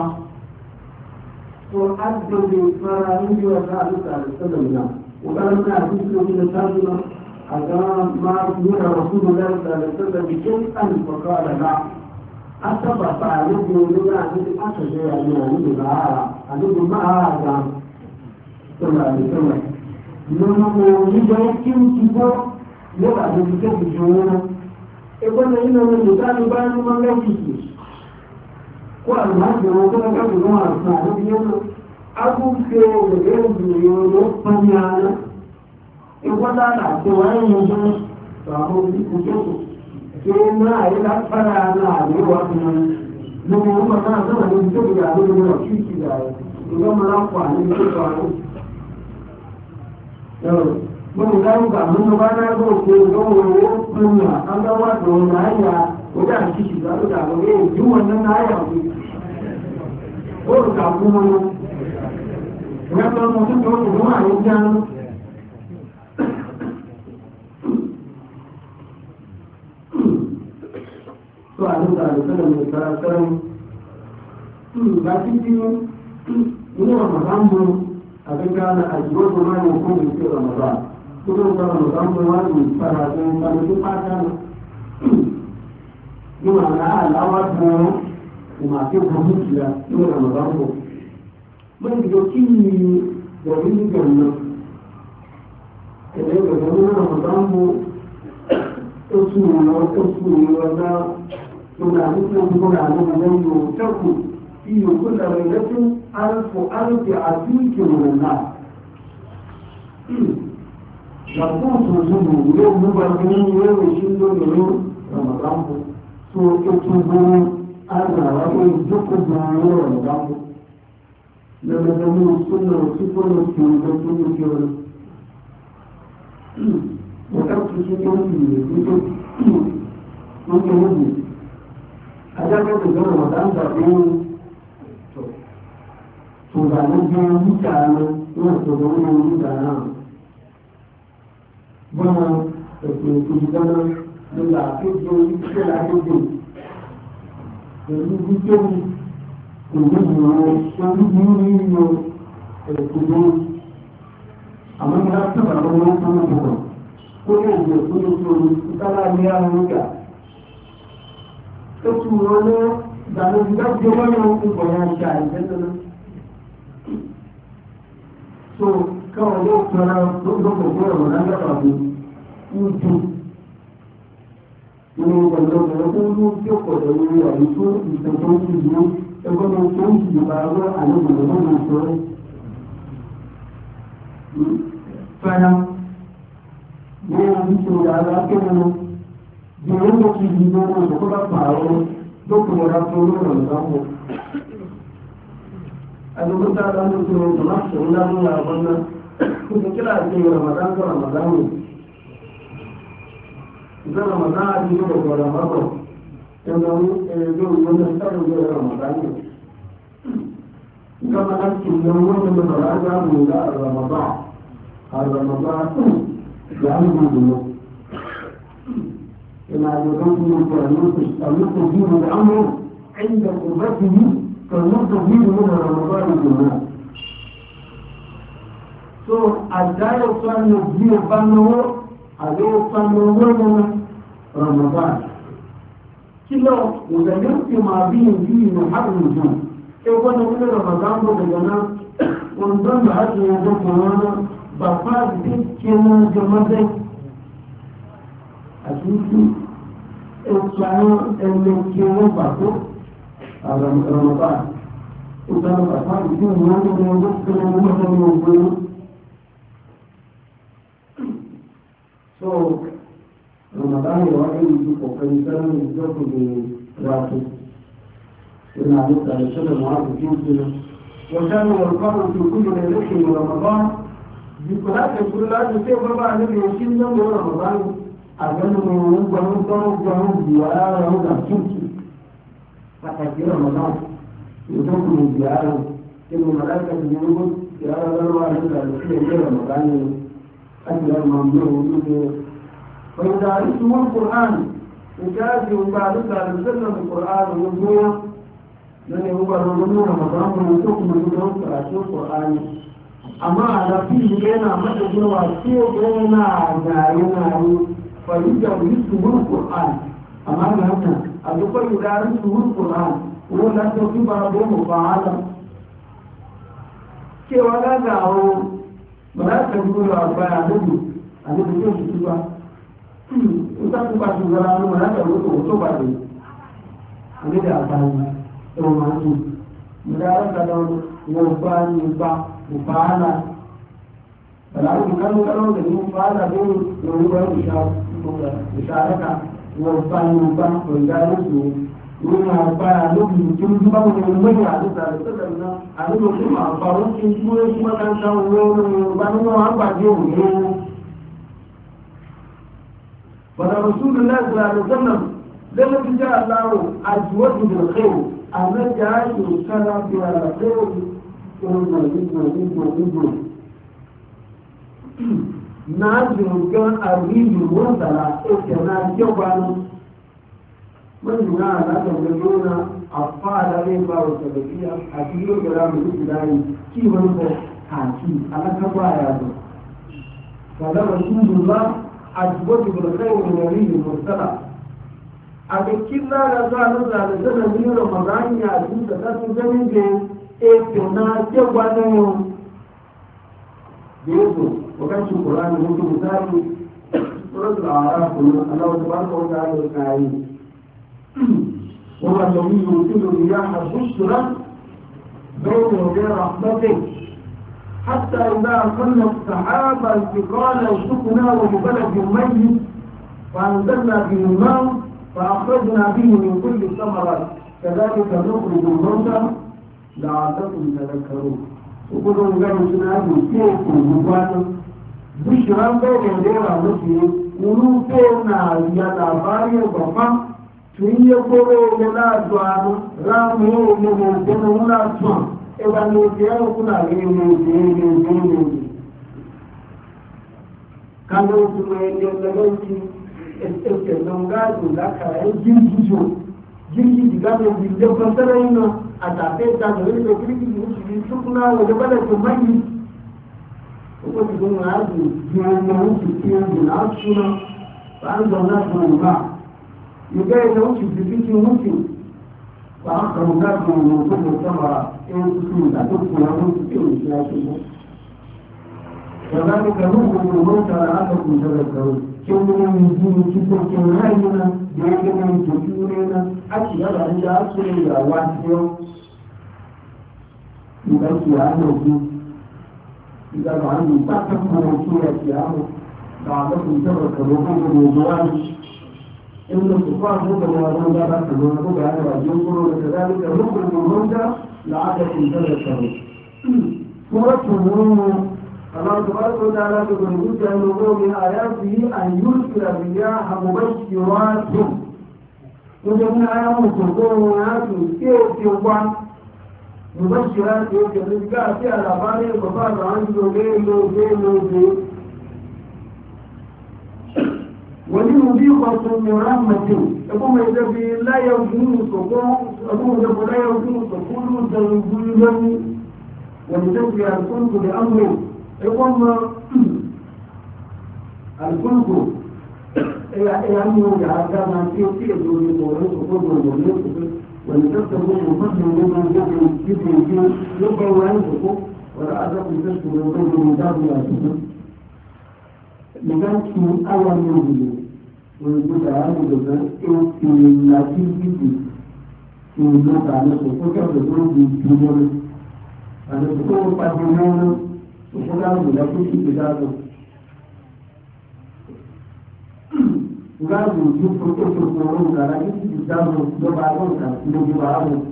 S2: وأدب فرائج وثابت على السلام وقال لنا أحسن من الترجمة أقام ما يرى رسول الله صلى الله عليه وسلم شيئا فقال لا أتبع فعليه لنا أن أشهد يعني أن ما هذا صلى الله عليه وسلم لما يجب كم كبير يبقى بكتب الجنة ẹgbọ́n nínú ọmọ ìdáni bá ní wọ́n lẹ́kìtì kó àlùmáàjì wọn tó lọ́gbàgbì wọn àrùn àti yẹnu agbófẹ́ òwèrè ìgbìyànjú ló pọ́n ní ara ẹgbọ́n dáadáa àti wáyé wọn tó àwọn olùkójókò tí ó náà ayé lápára náà àríwá fún wọn lórí ọmọ náà sọ́nà ní tó gbé àwọn olùkọ́ sí ìkìlà rẹ̀ ìgbọ́n lápò àní ìgbésọ̀ àrùn mun gani ba mun ba na go ko go mun ya an ga wa do na ya ko da shi da da go ne ju wannan na ya ko ka ku mun ya ba mu to ko ma ya jan to a da da mu ta san ba shi ni Ramadan mu a ga na ajiyo ko ma ne ko ne Ramadan kuma ba mu samu wani faratun faratun fata ne ma na alawa ko kuma ke zuciya ne da mazambo mun da kini da wani ganna idan ga wani na mazambo osu na kuma mutum kuma na nan yo taku iyo kullu lailatin alfu atikin min nas Lakutu zubu yau muba gani yau shi domin Ramadan ku so ito gani ana wani duka gani Ramadan ku da na gani suna wasu kuma ke da kuma ke wani wakar su ke yanki ne duka wani wani a jaka da gani Ramadan da ɗaya to da na biyan mutane yana so da wani mutane bọ́nà ètò ìdáná lórí àkéjọ ìṣẹ́ àkéjọ pẹ̀lú gbígbé ìlú ìrọ̀ orílẹ̀-èdè ètò àwọn ìlà sábà lọ́wọ́ tó ń bọ̀ kó lè jẹ́ tó lè tó ìtàlá ní àwọn ìgbà tó tún wọn lọ ìdàmú ìdájọ́ wọ́n yóò ń bọ̀ wọn ṣe àìsẹ́tọ́nà so káwọn yóò tọ́ra lọ́gbọ̀gbọ̀ fún ọ̀rọ̀ lágbàtà bí ń jù nínú ìgbàlọ́gbọ̀ tó ń tí ó pọ̀ lórí àyíkó ìtẹ̀tọ́ ìlú ẹgbọ́n tó ń jù bá rọ́ àlejò lọ́wọ́ ìṣòro fana ne yanzu ce da ala kenan da yanda ke yi ne da kuma faru duk da rafu ne da zamu a duk da da mu ce da masu da mu ya wannan kuma kira ce Ramadan ko Ramadan ne da Ramadan a cikin da Ramadan dan mu zo wannan tsarin da Ramadan ne كما أنت اليوم من الرجاء من رمضان هذا رمضان يعني منه كما يقول المستجيب الأمر عند قربته كالمستجيب من رمضان الجمال so àdáyọ̀ sánú bí o bá náwó àdáyọ̀ sánú owó nínú Ramadan kí lọ ìgbẹ̀lẹ́ tí máa bí ìdí ìlú hàrùn jù ẹgbọ́n ní ilé Ramadan bó gbẹ̀gbẹ̀ náà wọn dán bá á ti ẹgbẹ́ kan wọn náà bàbá àti kí ẹ náà jẹ mọ́tẹ́ àti kí ètò àwọn ẹgbẹ́ kí wọ́n bà tó Ramadan ó dáná bàbá àti kí wọ́n ní ẹgbẹ́ kí wọ́n mọ́tẹ́ ní ọgbẹ́ so Ramadan yẹ wá ní ìlú kọ̀ọ̀kan sẹ́yìn ìjọba ìrọ̀tò إن عليك على السنة معاذ جنسنا وكان والقرن في كل ليلة من رمضان بكلات يقول لا تسيب ربع نبي يسين يوم رمضان أجل من يوم وهم زيارة وهم أبسوكي فحكي رمضان يدوك من زيارة إن ملائكة يقول زيارة لروا عليك على السنة رمضان أجل الممنوع وجوده فإذا عرفتم القرآن وجاءت بعد ذلك القرآن والدنيا لأنه هو رمضان رمضان ونسوكم من دون قراءة القرآن أما على فيه بينا مدد واسير بينا عجائنا فيجب يسمه القرآن أما هنا أدوكي يدارسه القرآن هو لا تكتب به مفاعلا كي ولا دعوه ولا تقول أربعة نبي أنا بكيش تبا وتكتب بعض الزران ولا تقول وتبا به أنا دعوه ẹ̀wọ̀n máa ń dùn ìdára kadà wọn bá ní ipa ìfàálà pẹ̀láwọ̀ ìkánúkánú lè ní ìfàálà lórí ìrọ̀lúwà ìṣàrẹ́ka wọn bá ní ipa ìdára tó ní àgbára lórí ìjọba bá wọn ní mẹ́rin àdúgbà lọ́sọ̀tẹ̀ náà àdúgbò tó máa bá wọn kí n túwé sí mọ́kántà owó yorùbá nínú àgbàdé òwe bàtà rọ̀súlù lẹ́sìn àlùsọ́nà lẹ́nu ti jẹ́ àláwọ̀ àjùwọ́dù bìrìkẹ́wò àmẹ́jà ìṣẹ́ra bí ara lẹ́wọ̀ ìgbò náà jùlọ gan àríyìn wọ́n tàrà ẹ̀kẹ́ náà jọba ní mọ́jù náà látọ̀gbẹ̀ lónà àfáàdà lẹ́gbà òṣèlèfíà àti yóò gẹ̀rẹ́ àmì ìdáyì kí wọ́n bọ̀ àti alákábà àyàbọ̀ sàdára ṣúgbùnlá àjùwọ́dù bìrìkẹ́wò ìrìnàrí ìmọ̀sára a bikin lara za a nuna da zana biyu Ramadan ya duka ta su gani da eke na ke gwanon yau da yato wakacin ƙorani mutu misali suratul araf kuma Allah wata barka wata ala kayi وما الذي يرسل الرياح بشرا بين يدي رحمته حتى إذا أقلنا السحابة انتقالا سكناه ببلد ميت فأنزلنا به الماء فأخرجنا به من كل الثمرات كذلك نخرج الموتى لعلكم تذكرون وكلهم قالوا سنة كيف وجبانا بشرا بين يدي رحمته ولوكينا يتابعي وضفا tuyiye koro yana zuwa ramu yau ne mai gina wuna zuwa eba ne ke yau kuna gini kano su mai yadda eke don gado da kayan jirgi diga mai jirgin fasara yi na a tafe ta da wani da kirki da wuce yi sukuna wajen bada su mai ko su gina yadu jirgin da wuce kiyan da na suna ba an zauna su ba يجاي لو تجيبي ممكن فأخر الناس من كل ثمرة تسود تدخل وتسود لا شيء كذلك نخرج الموتى لعلكم تذكرون كم من دين كتب كناينا بيد من تجورنا أشياء عند أصل يا واسيو يبكي عنه إذا عنده تحكم رسولة يامه بعضكم تبرك الوقوف بالجوال إن الكفار هو الوارون لا بأس بالوقوف على وجهكم وكذلك نخرج الموتى لعلكم تذكرون سورة النور الله تبارك وتعالى يقول جزء من آياته أن يرسل الرياح مبشرات وجميع آيات مبشرات كيف يوضع مبشرات كيف يوضع في الأباني وفاد عنده غير ولنذيقكم من رحمته يقوم يجب لا يوجدون سكون يقوم يجب لا يوجدون سكون تنزيلا ولتجري الفلك بأمره يقوم الفلك يعني يجعل ما فيه دون المورد وقود والمورد ولتكتبوا مفضل لمن جبري يبقى وينفقه ولا أدركم تشكروا من دار يأتيكم لكن أول يوم ويقول تعالى بذلك في النتيجة في النقطة على سقوط الدول بالجمهور على سقوط الجمهور وشغال بلكن في بدايته وقالوا يجيب سقوط الجمهور على كل بدايته لبعضهم كان لبعضهم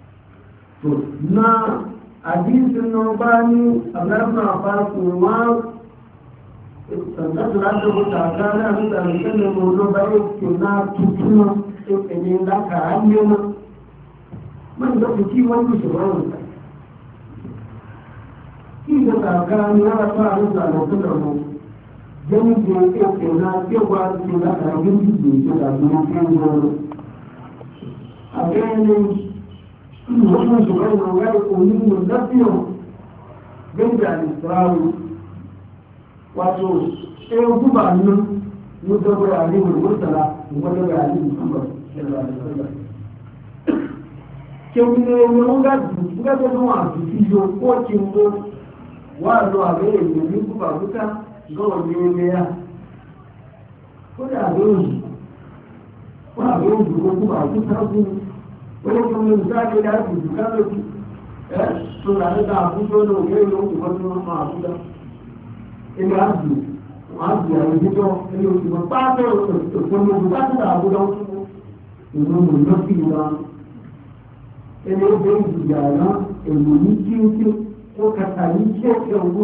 S2: ما حديث النوباني أبلغنا عباس وما sannan da rubuta kana da sanin mu ba yake na tutuna ne da ka hanye mu man da kuci wani shi ba wannan shi da ka ga ni na fara da lokacin mu dan da yake na ke ba shi da ka gindi da da mu kan go a gani wannan shi ba mu ga ko ni mun da fiyo dan da Isra'il wato sai guba nan mu da bayani mu murtala mu da bayani Muhammad sallallahu alaihi wasallam ke mu ga da zuwa bidiyo ko kin mu wa zo a gare ni guba buka ga wani ne ya ko da gani ko a gani ko guba buka ku wani kuma misali da ku duka da to da abu to ne ne ko kuma ma abu da ilé àjò àjò àìjíjọ ilé òṣìṣẹ́ pàtó ìpinnu láti àbúdá ìlú lọ́sí ìwà ilé ìgbé ìjìyà náà èlò ní kí ó kàtà ní kí ó kẹ́ owó